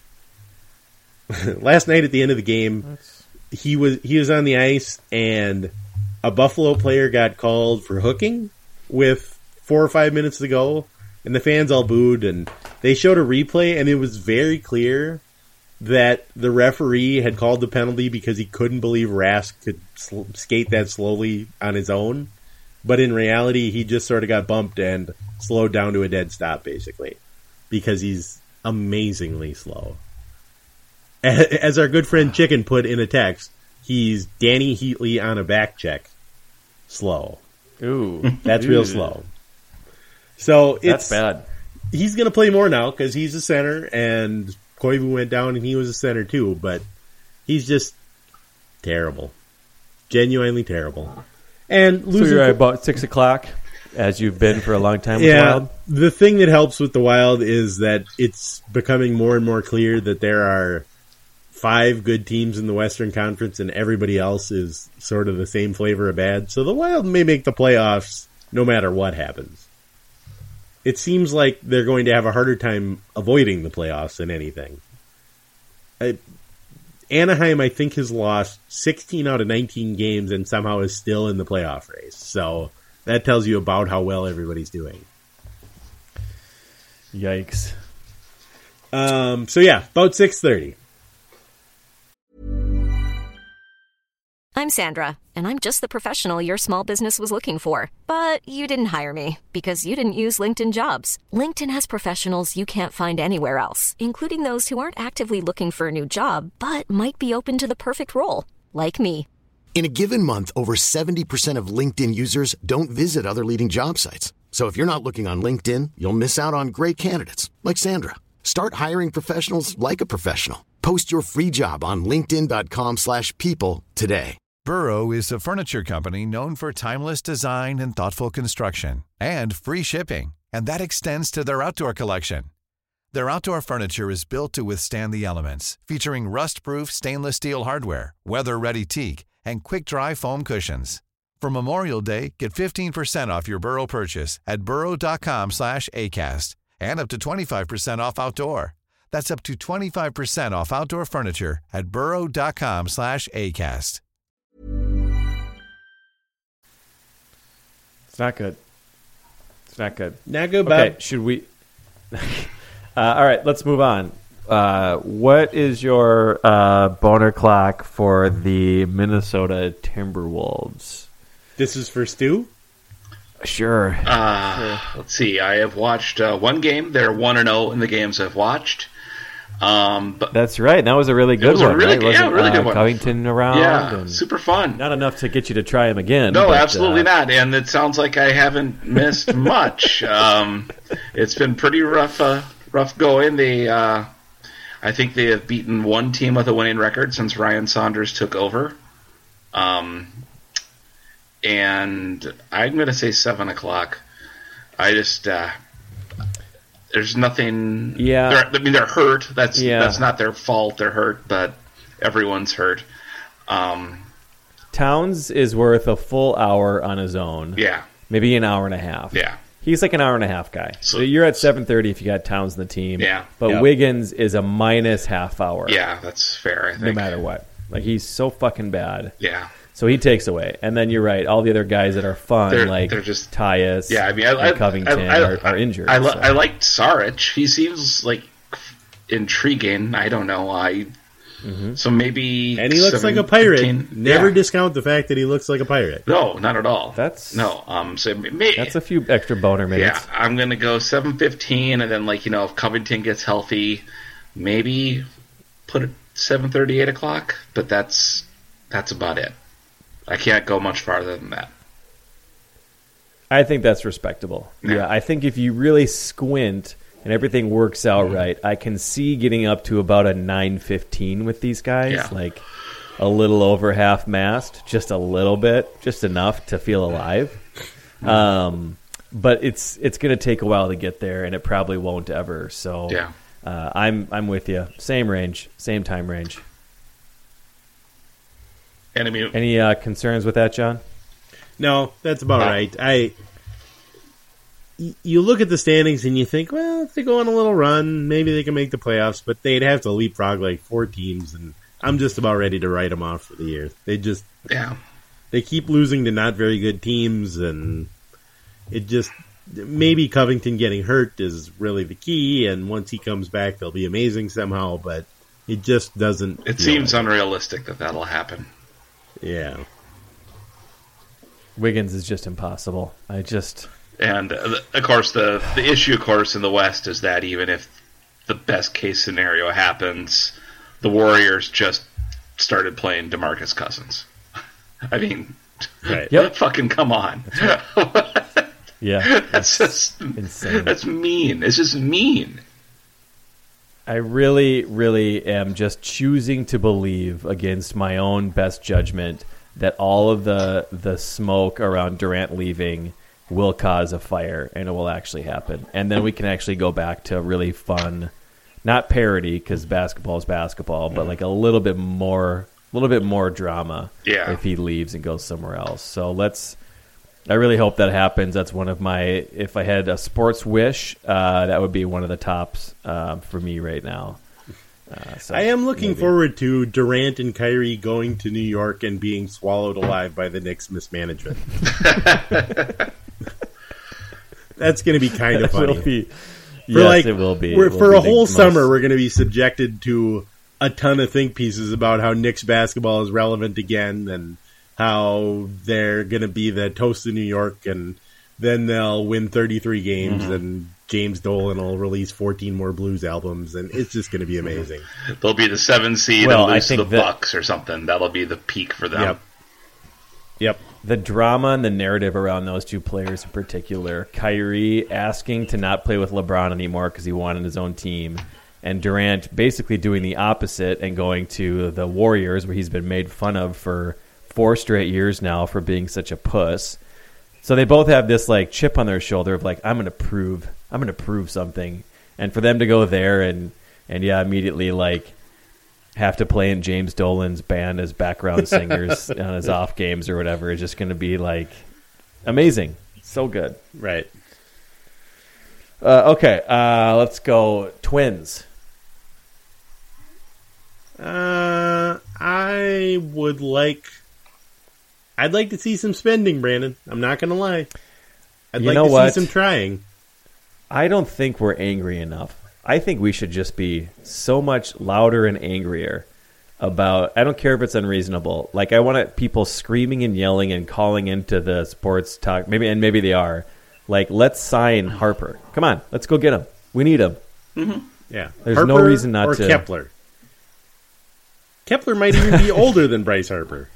Last night at the end of the game, That's... he was he was on the ice, and a Buffalo player got called for hooking with four or five minutes to go, and the fans all booed, and they showed a replay, and it was very clear that the referee had called the penalty because he couldn't believe Rask could sl- skate that slowly on his own. But in reality, he just sort of got bumped and slowed down to a dead stop, basically, because he's amazingly slow. As our good friend Chicken put in a text, he's Danny Heatley on a back check. Slow. Ooh. That's real slow. So it's That's bad. He's going to play more now because he's a center, and Koivu went down and he was a center too, but he's just terrible. Genuinely terrible. And losing so you're at about six o'clock, as you've been for a long time with yeah, the Wild? The thing that helps with the Wild is that it's becoming more and more clear that there are five good teams in the Western Conference and everybody else is sort of the same flavor of bad. So the Wild may make the playoffs no matter what happens. It seems like they're going to have a harder time avoiding the playoffs than anything. I, Anaheim, I think, has lost sixteen out of nineteen games and somehow is still in the playoff race. So that tells you about how well everybody's doing. Yikes. Um, so yeah, about six thirty. I'm Sandra, and I'm just the professional your small business was looking for. But you didn't hire me because you didn't use LinkedIn Jobs. LinkedIn has professionals you can't find anywhere else, including those who aren't actively looking for a new job, but might be open to the perfect role, like me. In a given month, over seventy percent of LinkedIn users don't visit other leading job sites. So if you're not looking on LinkedIn, you'll miss out on great candidates like Sandra. Start hiring professionals like a professional. Post your free job on linkedin.com slash people today. Burrow is a furniture company known for timeless design and thoughtful construction and free shipping, and that extends to their outdoor collection. Their outdoor furniture is built to withstand the elements, featuring rust-proof stainless steel hardware, weather-ready teak, and quick-dry foam cushions. For Memorial Day, get fifteen percent off your Burrow purchase at burrow.com slash ACAST and up to twenty-five percent off outdoor. That's up to twenty-five percent off outdoor furniture at burrow.com slash ACAST. It's not good. It's not good. Not good, Bob. Okay, should we... uh, all right, let's move on. Uh, what is your uh, boner clock for the Minnesota Timberwolves? This is for Stu? Sure. Uh, sure. Let's see. I have watched uh, one game. They're one and zero in the games I've watched. Um, but That's right. That was a really good was a one. really right? good- yeah, Wasn't, really uh, good one. Covington around. yeah, and super fun. Not enough to get you to try him again. No, but, absolutely uh, not. And it sounds like I haven't missed much. Um, it's been pretty rough, uh, rough going. They, uh, I think they have beaten one team with a winning record since Ryan Saunders took over. Um, and I'm going to say seven o'clock. I just, uh, there's nothing. Yeah. They're, I mean, they're hurt. That's Yeah. that's not their fault. They're hurt, but everyone's hurt. Um, Towns is worth a full hour on his own. yeah, Maybe an hour and a half. yeah. He's like an hour and a half guy. So- So you're at seven thirty if you got Towns in the team. Yeah. But Yep. Wiggins is a minus half hour. Yeah, that's fair, I think. No matter what. Like, he's so fucking bad. Yeah. So he takes away. And then you're right. All the other guys that are fun, They're- like they're just- Tyus Yeah, I mean, I, and I, Covington, I, I, are, are injured. I, li- so. I liked Saric. He seems like intriguing. I don't know. I So maybe. And he looks seven, like a pirate. fifteen. Never Yeah. discount the fact that he looks like a pirate. No, not at all. That's- no. Um. So maybe That's a few extra boner yeah. minutes. I'm gonna go seven fifteen, and then like you know, if Covington gets healthy, maybe put it seven thirty, eight o'clock. But that's that's about it. I can't go much farther than that. I think that's respectable. Yeah. Yeah, I think if you really squint and everything works out Mm-hmm. right, I can see getting up to about a nine fifteen with these guys, Yeah. like a little over half mast, just a little bit, just enough to feel alive. Um, but it's it's going to take a while to get there, and it probably won't ever. So Yeah. uh, I'm I'm with you. Same range, same time range. And I mean, Any uh, concerns with that, John? No, that's about Uh, right. I. y- You look at the standings and you think, well, if they go on a little run, maybe they can make the playoffs, but they'd have to leapfrog like four teams, and I'm just about ready to write them off for the year. They just yeah. they keep losing to not very good teams, and it just maybe Covington getting hurt is really the key, and once he comes back, they'll be amazing somehow. But it just doesn't. It feel seems like unrealistic that that'll happen. it. yeah. Wiggins is just impossible. I just And uh, of course, the the issue, of course, in the West is that even if the best case scenario happens, the Warriors just started playing DeMarcus Cousins. I mean, Right. Yep. fucking come on. yeah. That's just insane. That's mean. It's just mean. I really, really am just choosing to believe against my own best judgment that all of the the smoke around Durant leaving will cause a fire, and it will actually happen. And then we can actually go back to really fun, not parody because basketball is basketball, but like a little bit more, a little bit more drama. Yeah. If he leaves and goes somewhere else, so let's. I really hope that happens. That's one of my. If I had a sports wish, uh, that would be one of the tops uh, for me right now. Uh, so I am looking maybe. forward to Durant and Kyrie going to New York and being swallowed alive by the Knicks mismanagement. That's going to be kind of That funny. will be. For Yes, like, it will be. We're, It will for be a the whole most- summer, we're going to be subjected to a ton of think pieces about how Knicks basketball is relevant again, and how they're going to be the toast of New York, and then they'll win thirty-three games, Mm-hmm. and James Dolan will release fourteen more blues albums, and it's just going to be amazing. They'll be the seven seed Well, and I lose to think the that- Bucks or something. That'll be the peak for them. Yep. Yep. The drama and the narrative around those two players in particular, Kyrie asking to not play with LeBron anymore because he wanted his own team, and Durant basically doing the opposite and going to the Warriors, where he's been made fun of for four straight years now for being such a puss. So they both have this like chip on their shoulder of like, I'm going to prove, I'm going to prove something. And for them to go there and, and yeah, immediately like have to play in James Dolan's band as background singers on his off games or whatever is just going to be like amazing. So good. Right. Uh, okay, uh, let's go Twins. Uh, I would like. I'd like to see some spending, Brandon. I'm not going to lie. I'd You like know to what? see some trying. I don't think we're angry enough. I think we should just be so much louder and angrier about. I don't care if it's unreasonable. Like I want people screaming and yelling and calling into the sports talk. Maybe and maybe they are. Like let's sign Harper. Come on, let's go get him. We need him. Yeah, There's Harper no reason not or to. Kepler. Kepler might even be older than Bryce Harper.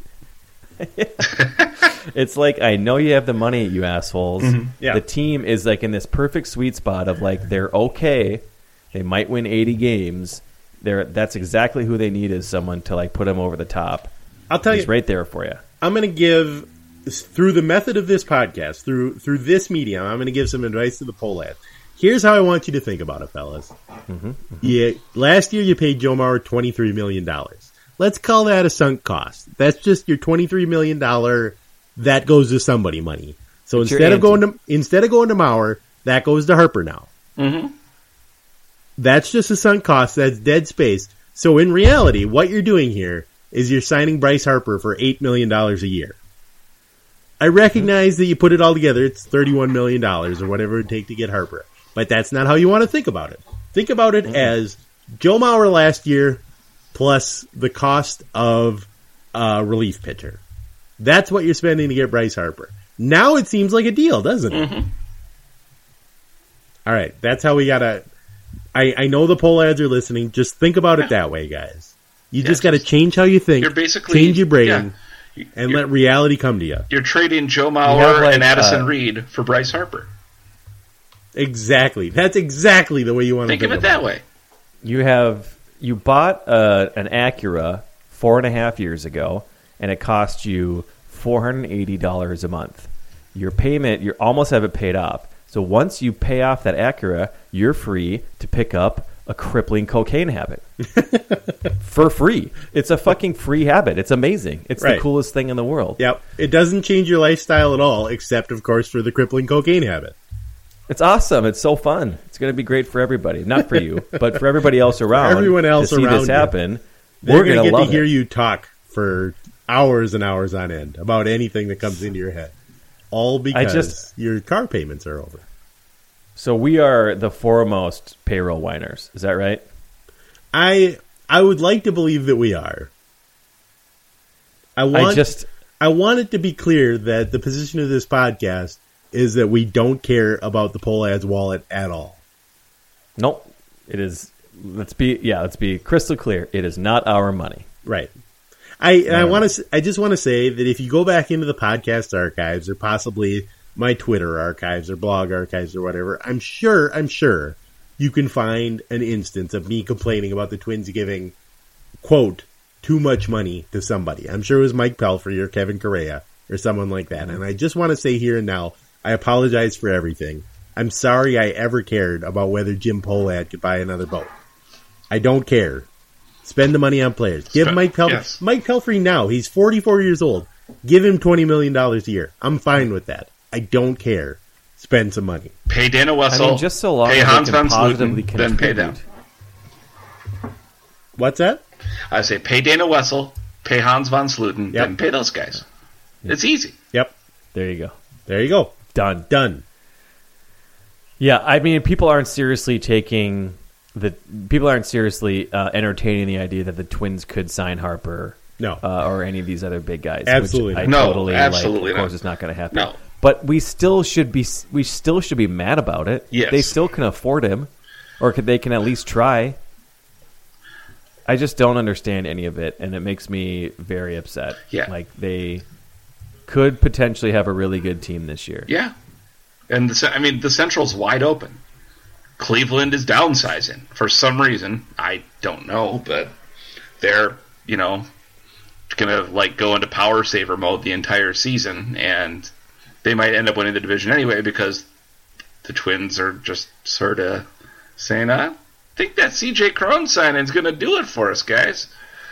It's like, I know you have the money, you assholes. Mm-hmm. Yeah. The team is like in this perfect sweet spot of like, they're okay. They might win eighty games. They're, that's exactly who they need, is someone to like put them over the top. I'll tell He's you, right there for you. I'm going to give, through the method of this podcast, through through this medium, I'm going to give some advice to the poll ad. Here's how I want you to think about it, fellas. Mm-hmm, mm-hmm. Yeah, last year you paid Joe Mauer twenty-three million dollars. Let's call that a sunk cost. That's just your twenty-three million dollars that goes to somebody money. So It's instead your of going to instead of going to Mauer, that goes to Harper now. Mm-hmm. That's just a sunk cost. That's dead space. So in reality, what you're doing here is you're signing Bryce Harper for eight million dollars a year. I recognize that you put it all together, it's thirty-one million dollars or whatever it would take to get Harper. But that's not how you want to think about it. Think about it mm-hmm. as Joe Mauer last year plus the cost of a relief pitcher. That's what you're spending to get Bryce Harper. Now it seems like a deal, doesn't it? Mm-hmm. All right, that's how we got to... I, I know the poll ads are listening. Just think about it that way, guys. You yeah, just got to change how you think, you're basically, change your brain, yeah, and let reality come to you. You're trading Joe Mauer like, and Addison uh, Reed for Bryce Harper. Exactly. That's exactly the way you want think to think of it that way. You have you bought uh, an Acura four and a half years ago, and it cost you four hundred eighty dollars a month. Your payment, you almost have it paid off. So once you pay off that Acura, you're free to pick up a crippling cocaine habit for free. It's a fucking free habit. It's amazing. It's right. the coolest thing in the world. Yep. It doesn't change your lifestyle at all, except, of course, for the crippling cocaine habit. It's awesome. It's so fun. It's going to be great for everybody. Not for you, but for everybody else around. Everyone else to see around this you. happen. They're We're going to get love to hear it. you talk for hours and hours on end about anything that comes into your head. All because just, your car payments are over. So we are the foremost payroll whiners. Is that right? I I would like to believe that we are. I want I just I want it to be clear that the position of this podcast is that we don't care about the poll ads wallet at all. Nope. It is. Let's be yeah. Let's be crystal clear. It is not our money. Right. I and I want to. I just want to say that if you go back into the podcast archives, or possibly my Twitter archives, or blog archives, or whatever, I'm sure. I'm sure you can find an instance of me complaining about the Twins giving, quote, too much money to somebody. I'm sure it was Mike Pelfrey or Kevin Correa or someone like that. And I just want to say here and now, I apologize for everything. I'm sorry I ever cared about whether Jim Pohlad could buy another boat. I don't care. Spend the money on players. Give Spend, Mike Pelfrey, yes. Mike Pelfrey now. He's forty-four years old. Give him twenty million dollars a year. I'm fine with that. I don't care. Spend some money. Pay Dana Wessel. I mean, just so long pay as Hans they can van positively Sluten, then pay them. contribute. What's that? I say pay Dana Wessel, pay Hans van Sluten, Yep. then pay those guys. It's easy. Yep. There you go. There you go. Done. Done. Yeah, I mean, people aren't seriously taking the people aren't seriously uh, entertaining the idea that the Twins could sign Harper, No. uh, or any of these other big guys. Absolutely which I not. No, totally absolutely like. Of course, not. it's not going to happen. No. But we still should be we still should be mad about it. Yes. They still can afford him, or could, they can at least try. I just don't understand any of it, and it makes me very upset. Yeah. Like they could potentially have a really good team this year. Yeah. And the, I mean, the Central's wide open. Cleveland is downsizing for some reason. I don't know, but they're, you know, going to like go into power saver mode the entire season, and they might end up winning the division anyway because the Twins are just sort of saying, I think that C J Cron signing is going to do it for us, guys.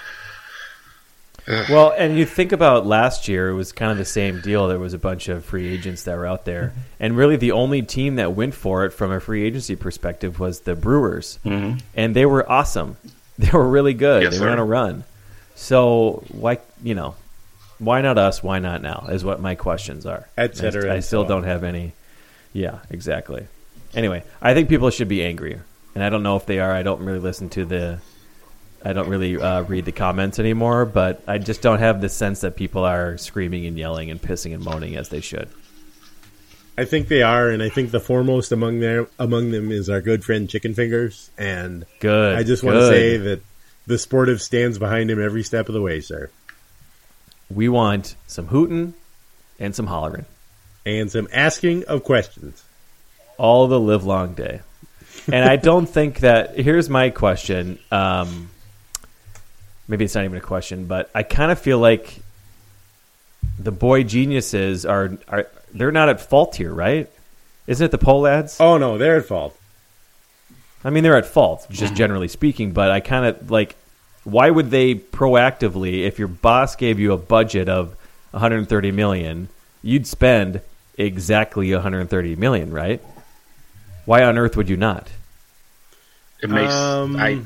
Well, and you think about last year, it was kind of the same deal. There was a bunch of free agents that were out there. And really the only team that went for it from a free agency perspective was the Brewers. Mm-hmm. And they were awesome. They were really good. Yes, they were sir. on a run. So, why, you know, why not us? Why not now is what my questions are. Et cetera, I, I and still so don't on. have any. Yeah, exactly. Anyway, I think people should be angry. And I don't know if they are. I don't really listen to the... I don't really uh, read the comments anymore, but I just don't have the sense that people are screaming and yelling and pissing and moaning as they should. I think they are, and I think the foremost among their among them is our good friend Chicken Fingers. And Good. I just want good. to say that the Sportive stands behind him every step of the way, sir. We want some hootin' and some hollerin'. And some asking of questions. All the live long day. And I don't think that... Here's my question. Um, maybe it's not even a question, but I kind of feel like the boy geniuses are... are they're not at fault here, right? Isn't it the Pohlads? Oh, no, they're at fault. I mean, they're at fault, just generally speaking, but I kind of, like, why would they proactively, if your boss gave you a budget of one hundred thirty million dollars, you'd spend exactly one hundred thirty million dollars, right? Why on earth would you not? It makes Um, I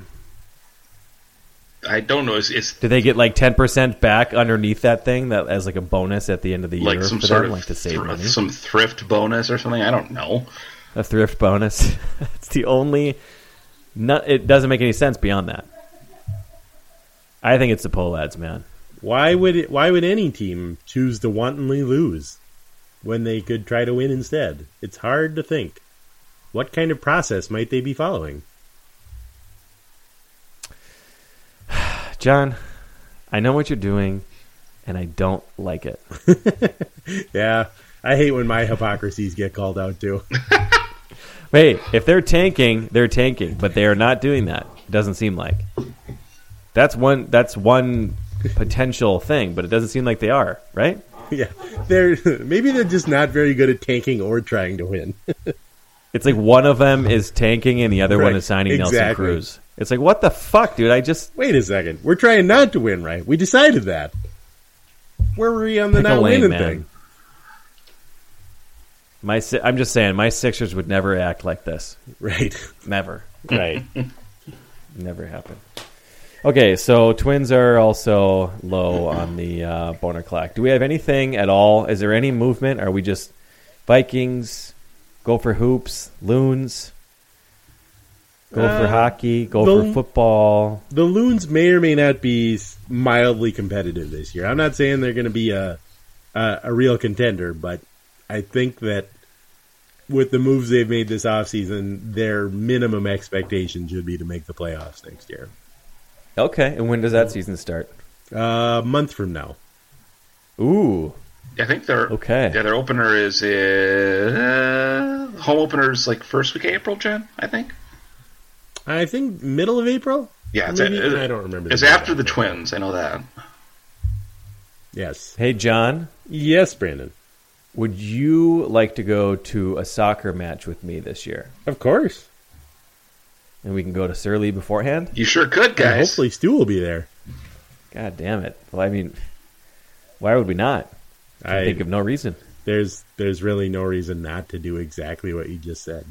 I don't know. It's, it's Do they get like ten percent back underneath that thing that as like a bonus at the end of the like year some for sort them, of like to save thr- money? some thrift bonus or something. I don't know. A thrift bonus. It's the only... Not, it doesn't make any sense beyond that. I think it's the Pohlads, man. Why would it, why would any team choose to wantonly lose when they could try to win instead? It's hard to think. What kind of process might they be following? John, I know what you're doing, and I don't like it. Yeah, I hate when my hypocrisies get called out too. Wait, if they're tanking, they're tanking, but they are not doing that. It doesn't seem like. That's one that's one potential thing, but it doesn't seem like they are, right? Yeah, they're maybe they're just not very good at tanking or trying to win. It's like one of them is tanking and the other Right, one is signing Nelson exactly. Cruz. It's like, what the fuck, dude? I just... Wait a second, we're trying not to win, right? We decided that. Where were we on the Pick a not lane, winning man. thing? My, Si- I'm just saying, my Sixers would never act like this. Right, Never. right. Never happen. Okay, so Twins are also low on the uh, boner clock. Do we have anything at all? Is there any movement? Are we just Vikings, go for hoops, loons, go Uh, for hockey, go the- for football? The Loons may or may not be mildly competitive this year. I'm not saying they're going to be a, a a real contender, but I think that with the moves they've made this offseason, their minimum expectation should be to make the playoffs next year. Okay, and when does that season start? Uh, a month from now. Ooh, I think their Okay. Yeah, their opener is uh, home opener's like first week of April, Jen. I think. I think middle of April? Yeah, it's, Maybe? it- I don't remember. the It's date after on the it. Twins. I know that. Yes. hey John, Yes, Brandon. would you like to go to a soccer match with me this year? Of course. And we can go to Surly beforehand? You sure could, And guys. hopefully Stu will be there. God damn it. Well, I mean, why would we not? I I think of no reason. there's there's really no reason not to do exactly what you just said.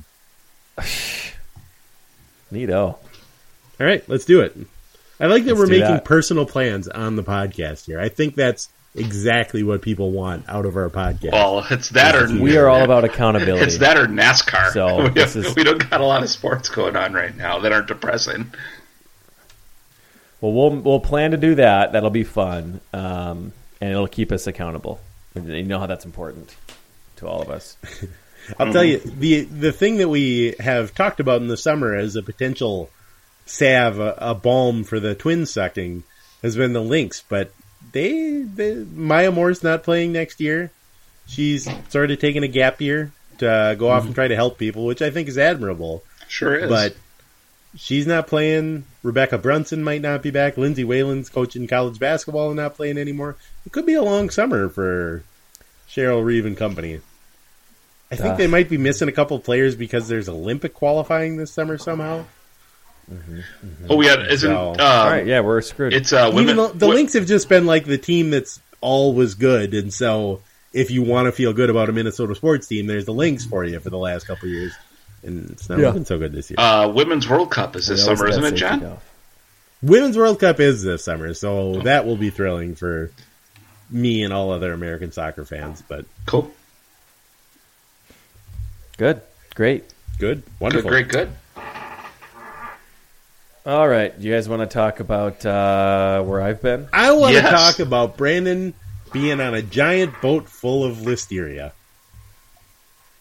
Neato. All right, let's do it. I like that Let's we're do making that. personal plans on the podcast here. I think that's exactly what people want out of our podcast. Well, it's that or We are all about accountability. It's that or NASCAR. So, we, this is- we don't got a lot of sports going on right now that aren't depressing. Well, we'll we'll plan to do that. That'll be fun, um, and it'll keep us accountable. And you know how that's important to all of us. I'll tell you, the the thing that we have talked about in the summer as a potential salve, a, a balm for the twin sucking, has been the Lynx. But they, they Maya Moore's not playing next year. She's sort of taking a gap year to uh, go off and try to help people, which I think is admirable. Sure is. But she's not playing. Rebecca Brunson might not be back. Lindsay Whalen's coaching college basketball and not playing anymore. It could be a long summer for Cheryl Reeve and company. I think Ah. they might be missing a couple of players because there's Olympic qualifying this summer somehow. oh yeah, isn't So- um, all right, yeah, we're screwed. it's uh, women. Even though the wo- Lynx have just been like the team that's always good, and so if you want to feel good about a Minnesota sports team, there's the Lynx for you for the last couple of years, and it's not Yeah. looking so good this year. Uh, Women's World Cup is this We always summer, got isn't it, safety John? valve. Women's World Cup is this summer, so that will be thrilling for me and all other American soccer fans. But Cool. Good, great. good, Good, wonderful. great, good. All right, do you guys want to talk about uh, where I've been? I want to Yes. talk about Brandon being on a giant boat full of listeria.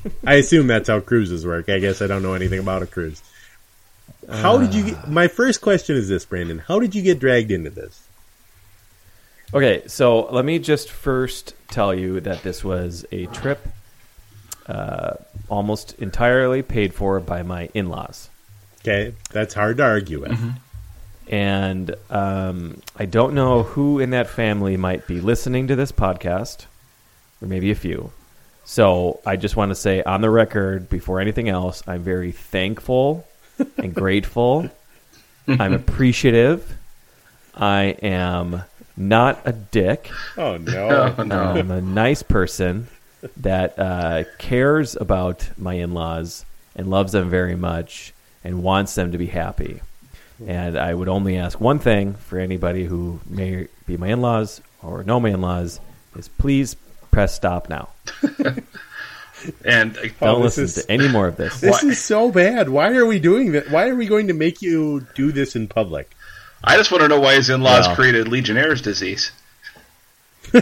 I assume that's how cruises work. I guess I don't know anything about a cruise. How uh, did you get... My first question is this, Brandon. How did you get dragged into this? Okay, so let me just first tell you that this was a trip uh, almost entirely paid for by my in-laws. Okay, that's hard to argue with. Mm-hmm. And um, I don't know who in that family might be listening to this podcast, or maybe a few. So I just want to say on the record, before anything else, I'm very thankful and grateful. I'm appreciative. I am not a dick. Oh, no. Oh, no. I'm a nice person that uh, cares about my in-laws and loves them very much and wants them to be happy. And I would only ask one thing for anybody who may be my in-laws or know my in-laws is please press stop now. And don't oh, listen is, to any more of this. This Why? is so bad. Why are we doing that? Why are we going to make you do this in public? I just want to know why his in-laws well, created Legionnaire's disease. uh,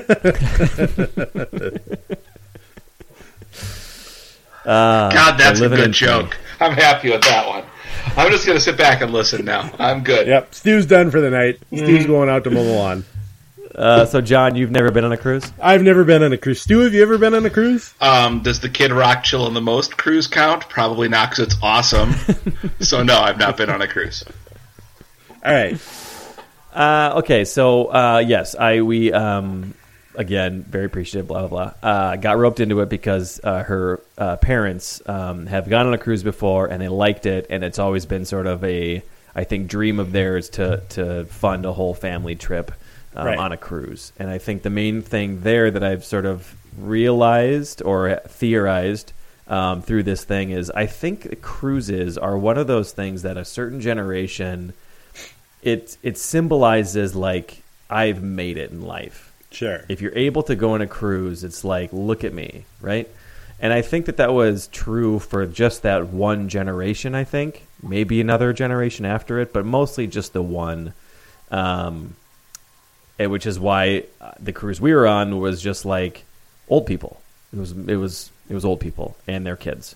God, that's a good joke. I'm happy with that one. I'm just going to sit back and listen now. I'm good. Yep, Stu's done for the night. Mm-hmm. Stu's going out to mow the lawn. Uh, so, John, you've never been on a cruise? I've never been on a cruise. Stu, have you ever been on a cruise? Um, does the Kid Rock Chillin' the Most cruise count? Probably not, because it's awesome. So, no, I've not been on a cruise. All right. Uh, okay, so, uh, yes, I we, um, again, very appreciative, blah, blah, blah. Uh, got roped into it because uh, her uh, parents um, have gone on a cruise before, and they liked it, and it's always been sort of a, I think, dream of theirs to, to fund a whole family trip. Um, right. On a cruise. And I think the main thing there that I've sort of realized or theorized um, through this thing is I think cruises are one of those things that a certain generation, it it symbolizes like I've made it in life. Sure. If you're able to go on a cruise, it's like, look at me, right? And I think that that was true for just that one generation, I think. Maybe another generation after it, but mostly just the one. Um Which is why the cruise we were on was just like old people. It was it was it was old people and their kids,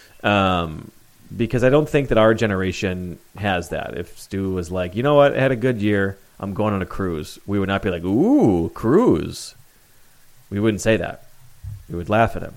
um, because I don't think that our generation has that. If Stu was like, you know what, I had a good year, I'm going on a cruise, we would not be like, ooh, cruise. We wouldn't say that. We would laugh at him,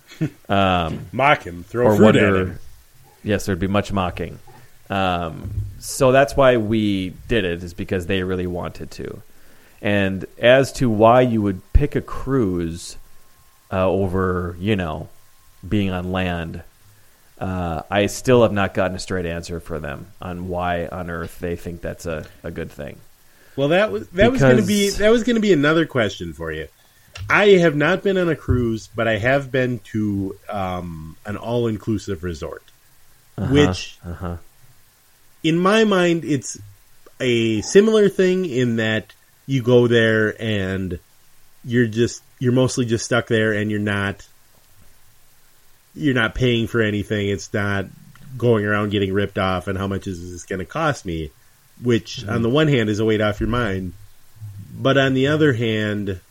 um, mock him, throw or fruit wonder, at him. Yes, there'd be much mocking. Um, so that's why we did it, is because they really wanted to. And as to why you would pick a cruise uh, over, you know, being on land, uh, I still have not gotten a straight answer for them on why on earth they think that's a, a good thing. Well, that was that because... was going to be that was going to be another question for you. I have not been on a cruise, but I have been to um, an all-inclusive resort, uh-huh, which, uh-huh. in my mind, it's a similar thing in that. You go there and you're just you're mostly just stuck there, and you're not you're not paying for anything. It's not going around getting ripped off and how much is this going to cost me, which mm-hmm. on the one hand is a weight off your mind, but on the other hand,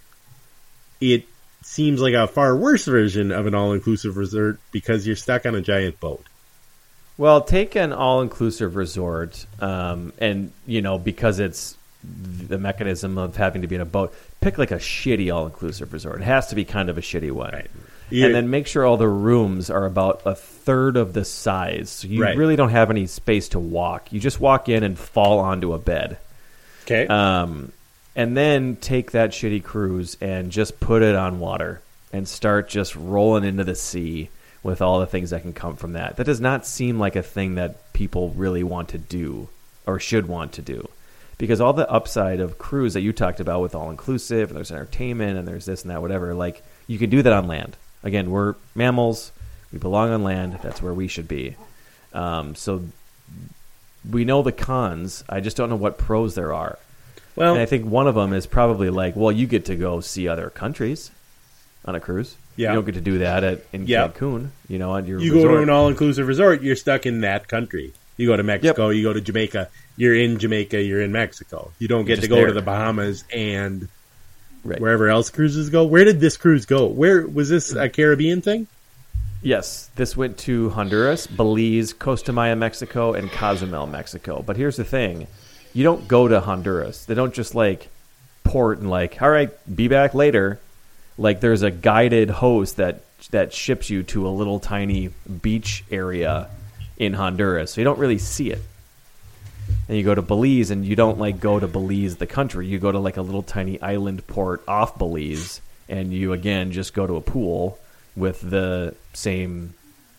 it seems like a far worse version of an all-inclusive resort because you're stuck on a giant boat. Well, take an all-inclusive resort, um, and you know because it's the mechanism of having to be in a boat, pick like a shitty all-inclusive resort. It has to be kind of a shitty one. Right. Yeah. And then make sure all the rooms are about a third of the size. So you right. really don't have any space to walk. You just walk in and fall onto a bed. Okay. Um, and then take that shitty cruise and just put it on water and start just rolling into the sea with all the things that can come from that. That does not seem like a thing that people really want to do or should want to do. Because all the upside of cruise that you talked about with all-inclusive, and there's entertainment, and there's this and that, whatever, like, you can do that on land. Again, we're mammals. We belong on land. That's where we should be. Um, so we know the cons. I just don't know what pros there are. Well, and I think one of them is probably like, well, you get to go see other countries on a cruise. Yeah. You don't get to do that at in yeah. Cancun. You know, on your you resort. go to an all-inclusive resort, you're stuck in that country. You go to Mexico, yep. you go to Jamaica, you're in Jamaica, you're in Mexico. You don't get to go there. to the Bahamas and right. wherever else cruises go. Where did this cruise go? Where was this a Caribbean thing? Yes, this went to Honduras, Belize, Costa Maya, Mexico, and Cozumel, Mexico. But here's the thing. You don't go to Honduras. They don't just, like, port and, like, all right, be back later. Like, there's a guided host that that ships you to a little tiny beach area in Honduras. So you don't really see it. And you go to Belize, and you don't, like, go to Belize, the country. You go to, like, a little tiny island port off Belize, and you, again, just go to a pool with the same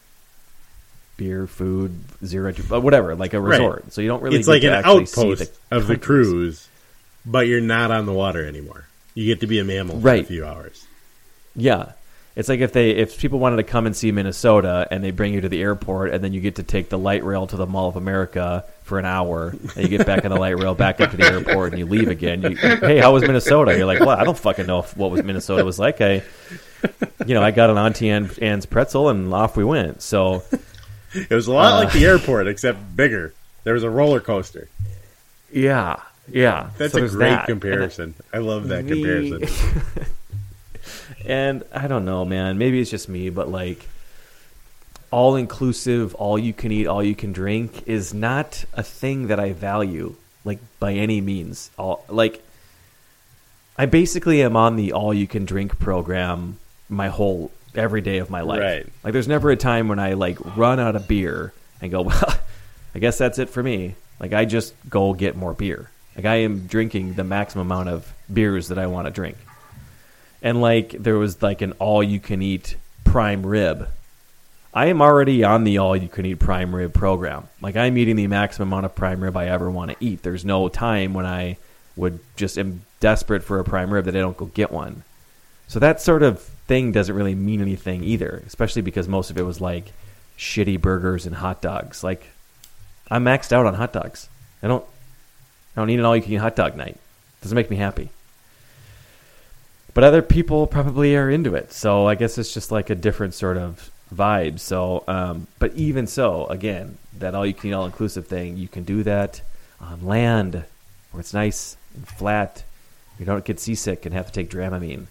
beer, food, zero, whatever, like a resort. Right. So you don't really it's get like to an actually outpost see the of the countries. cruise, but you're not on the water anymore. You get to be a mammal for right. a few hours. Yeah. It's like if they if people wanted to come and see Minnesota and they bring you to the airport and then you get to take the light rail to the Mall of America for an hour and you get back on the light rail back up to the airport and you leave again. You, hey, how was Minnesota? You're like, well, I don't fucking know if, what was Minnesota was like. I, you know, I got an Auntie Ann, Anne's pretzel and off we went. So it was a lot uh, like the airport except bigger. There was a roller coaster. Yeah, yeah. That's so a great that. comparison. I love that Me- comparison. And I don't know, man. Maybe it's just me, but like all inclusive, all you can eat, all you can drink is not a thing that I value, like by any means. All like I basically am on the all you can drink program my whole every day of my life. Right. Like there's never a time when I like run out of beer and go, well, I guess that's it for me. Like I just go get more beer. Like I am drinking the maximum amount of beers that I want to drink. And, like, there was, like, an all-you-can-eat prime rib. I am already on the all-you-can-eat prime rib program. Like, I'm eating the maximum amount of prime rib I ever want to eat. There's no time when I would just am desperate for a prime rib that I don't go get one. So that sort of thing doesn't really mean anything either, especially because most of it was, like, shitty burgers and hot dogs. Like, I'm maxed out on hot dogs. I don't, I don't need an all-you-can-eat hot dog night. It doesn't make me happy. But other people probably are into it. So I guess it's just like a different sort of vibe. So, um, but even so, again, that all-you-can-eat, all-inclusive thing, you can do that on land where it's nice and flat. You don't get seasick and have to take Dramamine.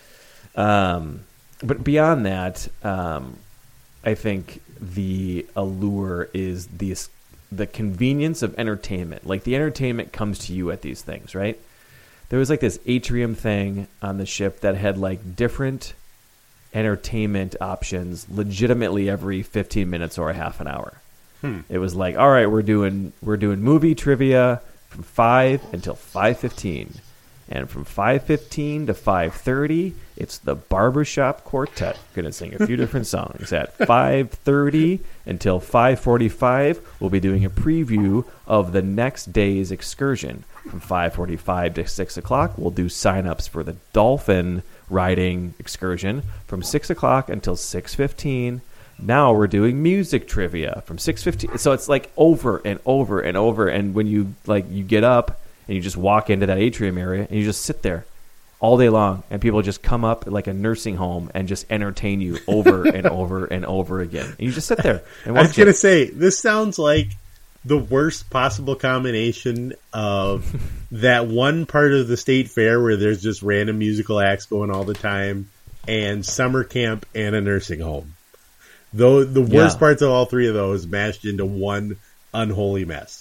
Um, but beyond that, um, I think the allure is the, the convenience of entertainment. Like the entertainment comes to you at these things, right? There was like this atrium thing on the ship that had like different entertainment options legitimately every fifteen minutes or a half an hour. Hmm. It was like, all right, we're doing we're doing movie trivia from five until five fifteen. And from five fifteen to five thirty, it's the Barbershop Quartet. Going to sing a few different songs. At five thirty until five forty-five, we'll be doing a preview of the next day's excursion. From five forty-five to six o'clock, we'll do sign-ups for the dolphin riding excursion. From six o'clock until six fifteen, now we're doing music trivia. From six fifteen, so it's like over and over and over. And when you like you get up and you just walk into that atrium area and you just sit there all day long, and people just come up like a nursing home and just entertain you over and over and over again. And you just sit there and watch I was going to it. say, this sounds like the worst possible combination of that one part of the state fair where there's just random musical acts going all the time and summer camp and a nursing home. Though the worst Yeah. parts of all three of those mashed into one unholy mess.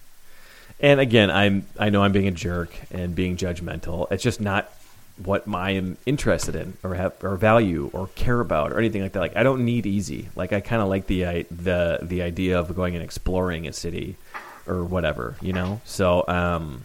And again, I'm I know I'm being a jerk and being judgmental. It's just not what I am interested in or have or value or care about or anything like that. Like I don't need easy. Like I kind of like the I, the the idea of going and exploring a city or whatever, you know. So um,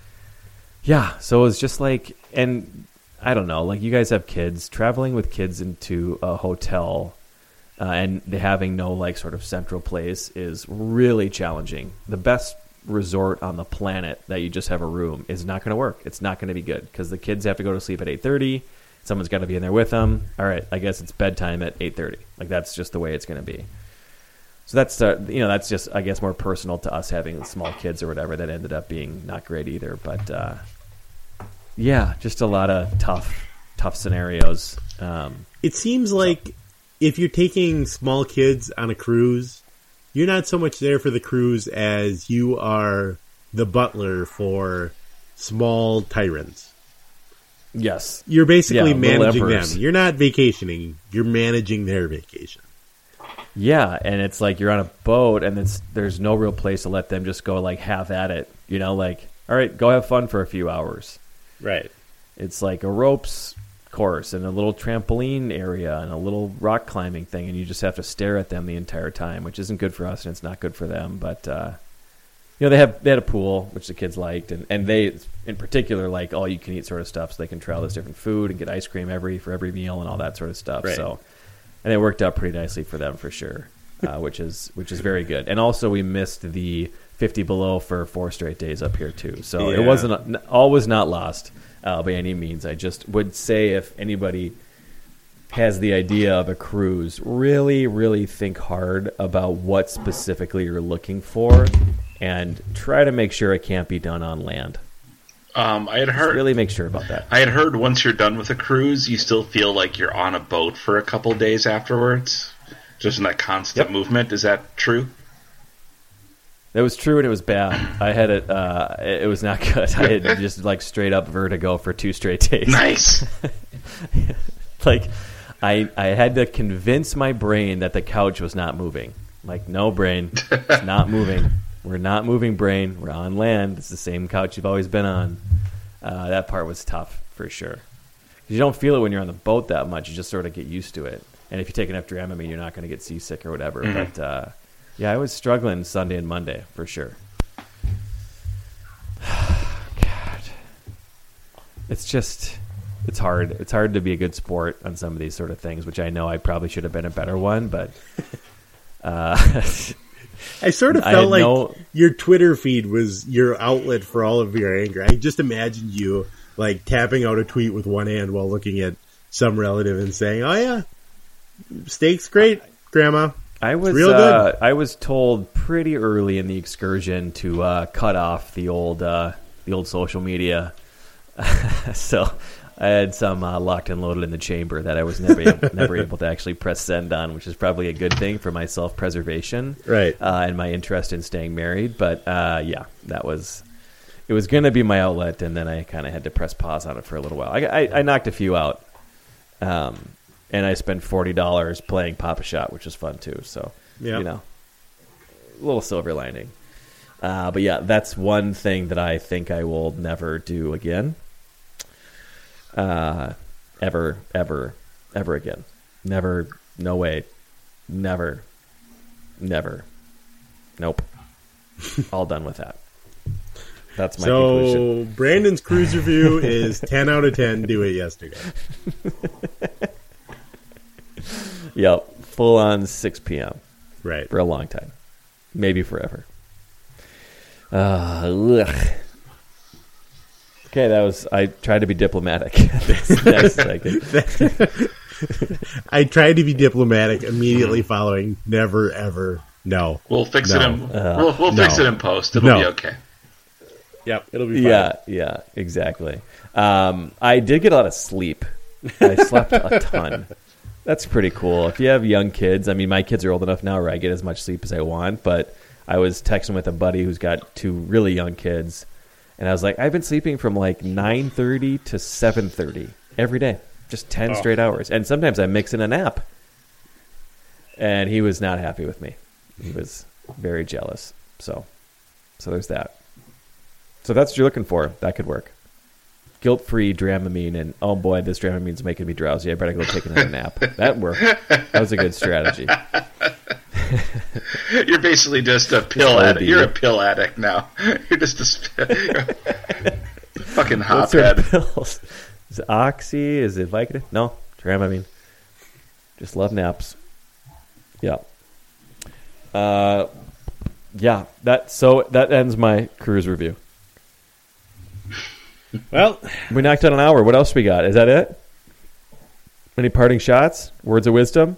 yeah. So it's just like, and I don't know. Like you guys have kids. Traveling with kids into a hotel uh, and having no like sort of central place is really challenging. The best resort on the planet that you just have a room is not going to work. It's not going to be good because the kids have to go to sleep at eight thirty. Someone's got to be in there with them. All right, I guess it's bedtime at eight thirty. Like that's just the way it's going to be. So that's uh, you know that's just I guess more personal to us having small kids or whatever. That ended up being not great either. But uh, yeah, just a lot of tough tough scenarios. Um, It seems like if you're taking small kids on a cruise, you're not so much there for the cruise as you are the butler for small tyrants. yes, You're basically Yeah, little managing them. emperors. You're not vacationing. You're managing their vacation. Yeah, and it's like you're on a boat, and it's, there's no real place to let them just go like have at it. You know, like, all right, go have fun for a few hours. Right. It's like a ropes course and a little trampoline area and a little rock climbing thing, and you just have to stare at them the entire time, which isn't good for us and it's not good for them. But uh, you know, they have they had a pool which the kids liked, and, and they in particular like all you can eat sort of stuff, so they can try all this different food and get ice cream every for every meal and all that sort of stuff. Right. So, and it worked out pretty nicely for them for sure, uh, which is which is very good. And also we missed the fifty below for four straight days up here too, so Yeah. it wasn't all was not lost. Uh, by any means. I just would say if anybody has the idea of a cruise, really, really think hard about what specifically you're looking for and try to make sure it can't be done on land. Um, I had Just heard. really make sure about that. I had heard once you're done with a cruise, you still feel like you're on a boat for a couple days afterwards, just in that constant Yep. movement. Is that true? It was true and it was bad. I had it. Uh, it it was not good. I had just like straight up vertigo for two straight days. Nice. Like, I I had to convince my brain that the couch was not moving. Like, no, brain, it's not moving. We're not moving, brain. We're on land. It's the same couch you've always been on. Uh, that part was tough for sure. You don't feel it when you're on the boat that much. You just sort of get used to it. And if you take enough Dramamine, you're not going to get seasick or whatever. Mm-hmm. But uh, yeah, I was struggling Sunday and Monday for sure. God, it's just. It's hard. It's hard to be a good sport on some of these sort of things, which I know I probably should have been a better one, but uh, I sort of I felt had like no- your Twitter feed was your outlet for all of your anger. I just imagined you like tapping out a tweet with one hand while looking at some relative and saying, "Oh yeah, steak's great, Grandma." I was real uh, good. I was told pretty early in the excursion to uh, cut off the old uh, the old social media, so I had some uh, locked and loaded in the chamber that I was never able, never able to actually press send on, which is probably a good thing for my self preservation, Right. Uh, and my interest in staying married. But uh, yeah, that was it was going to be my outlet, and then I kind of had to press pause on it for a little while. I, I, I knocked a few out, um, and I spent forty dollars playing Papa Shot, which was fun too. So Yeah. you know, a little silver lining. Uh, but yeah, that's one thing that I think I will never do again. Uh, ever, ever, ever again. Never, no way. Never, never. Nope. All done with that. That's my conclusion. So Brandon's cruise review is ten out of ten. Do it yesterday. Yep. Full on six p.m. Right. for a long time. Maybe forever. Uh, ugh. Okay, that was. I tried to be diplomatic. Next second. I tried to be diplomatic immediately following never ever no. We'll fix No. it in. we'll we'll fix no. it in post. It'll No. be okay. Yep, it'll be fine. Yeah, yeah, exactly. Um, I did get a lot of sleep. I slept a ton. That's pretty cool. If you have young kids, I mean, my kids are old enough now where I get as much sleep as I want, but I was texting with a buddy who's got two really young kids, and I was like, I've been sleeping from like nine thirty to seven thirty every day, just ten Oh. straight hours. And sometimes I mix in a nap. And he was not happy with me. He was very jealous. So, so there's that. So that's what you're looking for. That could work. Guilt-free Dramamine, and oh boy, this Dramamine's making me drowsy. I better go take another nap. That worked. That was a good strategy. You're basically just a pill Just addict. O D. You're a pill addict now. You're just a sp- you're a fucking What sort hophead. of pills? Is it Oxy? Is it Vicodin? No, Dramamine. Just love naps. Yeah. Uh, yeah. That so that ends my cruise review. Well, We knocked out an hour. What else we got? Is that it? Any parting shots? Words of wisdom?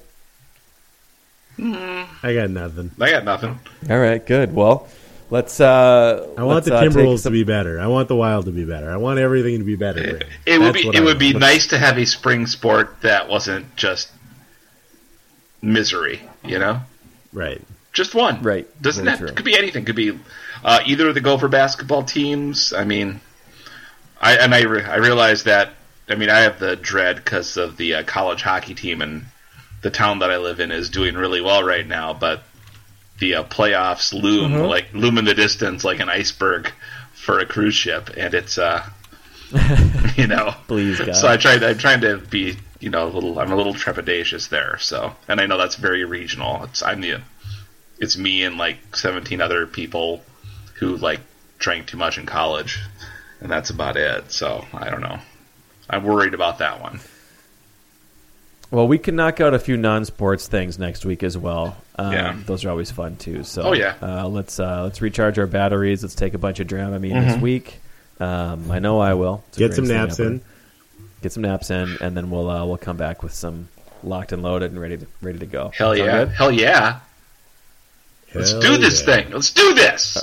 I got nothing. I got nothing. All right, good. Well, let's. Uh, I want let's, the uh, take Timberwolves some- to be better. I want the Wild to be better. I want everything to be better. Brandon. It would That's be what it I would want. be Let's- nice to have a spring sport that wasn't just misery. You know, Right. just one. Right. Doesn't Very have true. could be anything. Could be uh, either of the Gopher basketball teams. I mean, I and I re- I realize that. I mean, I have the dread because of the uh, college hockey team, and the town that I live in is doing really well right now, but the uh, playoffs loom mm-hmm. like loom in the distance like an iceberg for a cruise ship, and it's uh, you know, please God. So I tried. I'm trying to be, you know, a little. I'm a little trepidatious there. So, and I know that's very regional. It's I'm the, it's me and like seventeen other people who like drank too much in college, and that's about it. So I don't know. I'm worried about that one. Well, we can knock out a few non-sports things next week as well. Um, yeah. Those are always fun too. So, oh yeah, uh, let's uh, let's recharge our batteries. Let's take a bunch of Dramamine mm-hmm. this week. Um, I know I will. Get some naps in. Get some naps in, and then we'll uh, we'll come back with some locked and loaded and ready to ready to go. Hell Sound yeah! Good? Hell yeah! Hell Let's do this yeah. thing. Let's do this.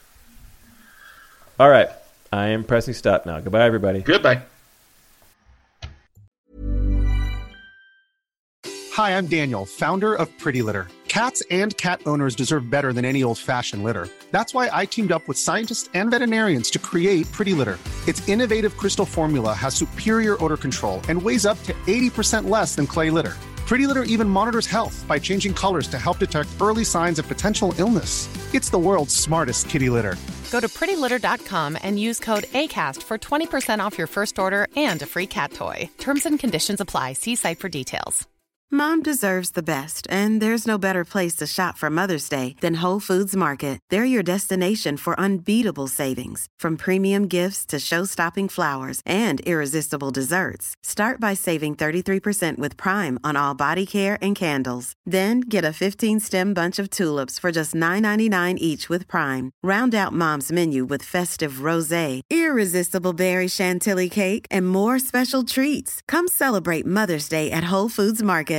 All right, I am pressing stop now. Goodbye, everybody. Goodbye. Hi, I'm Daniel, founder of Pretty Litter. Cats and cat owners deserve better than any old-fashioned litter. That's why I teamed up with scientists and veterinarians to create Pretty Litter. Its innovative crystal formula has superior odor control and weighs up to eighty percent less than clay litter. Pretty Litter even monitors health by changing colors to help detect early signs of potential illness. It's the world's smartest kitty litter. Go to pretty litter dot com and use code ACAST for twenty percent off your first order and a free cat toy. Terms and conditions apply. See site for details. Mom deserves the best, and there's no better place to shop for Mother's Day than Whole Foods Market. They're your destination for unbeatable savings, from premium gifts to show-stopping flowers and irresistible desserts. Start by saving thirty-three percent with Prime on all body care and candles. Then get a fifteen-stem bunch of tulips for just nine ninety-nine each with Prime. Round out Mom's menu with festive rosé, irresistible berry chantilly cake, and more special treats. Come celebrate Mother's Day at Whole Foods Market.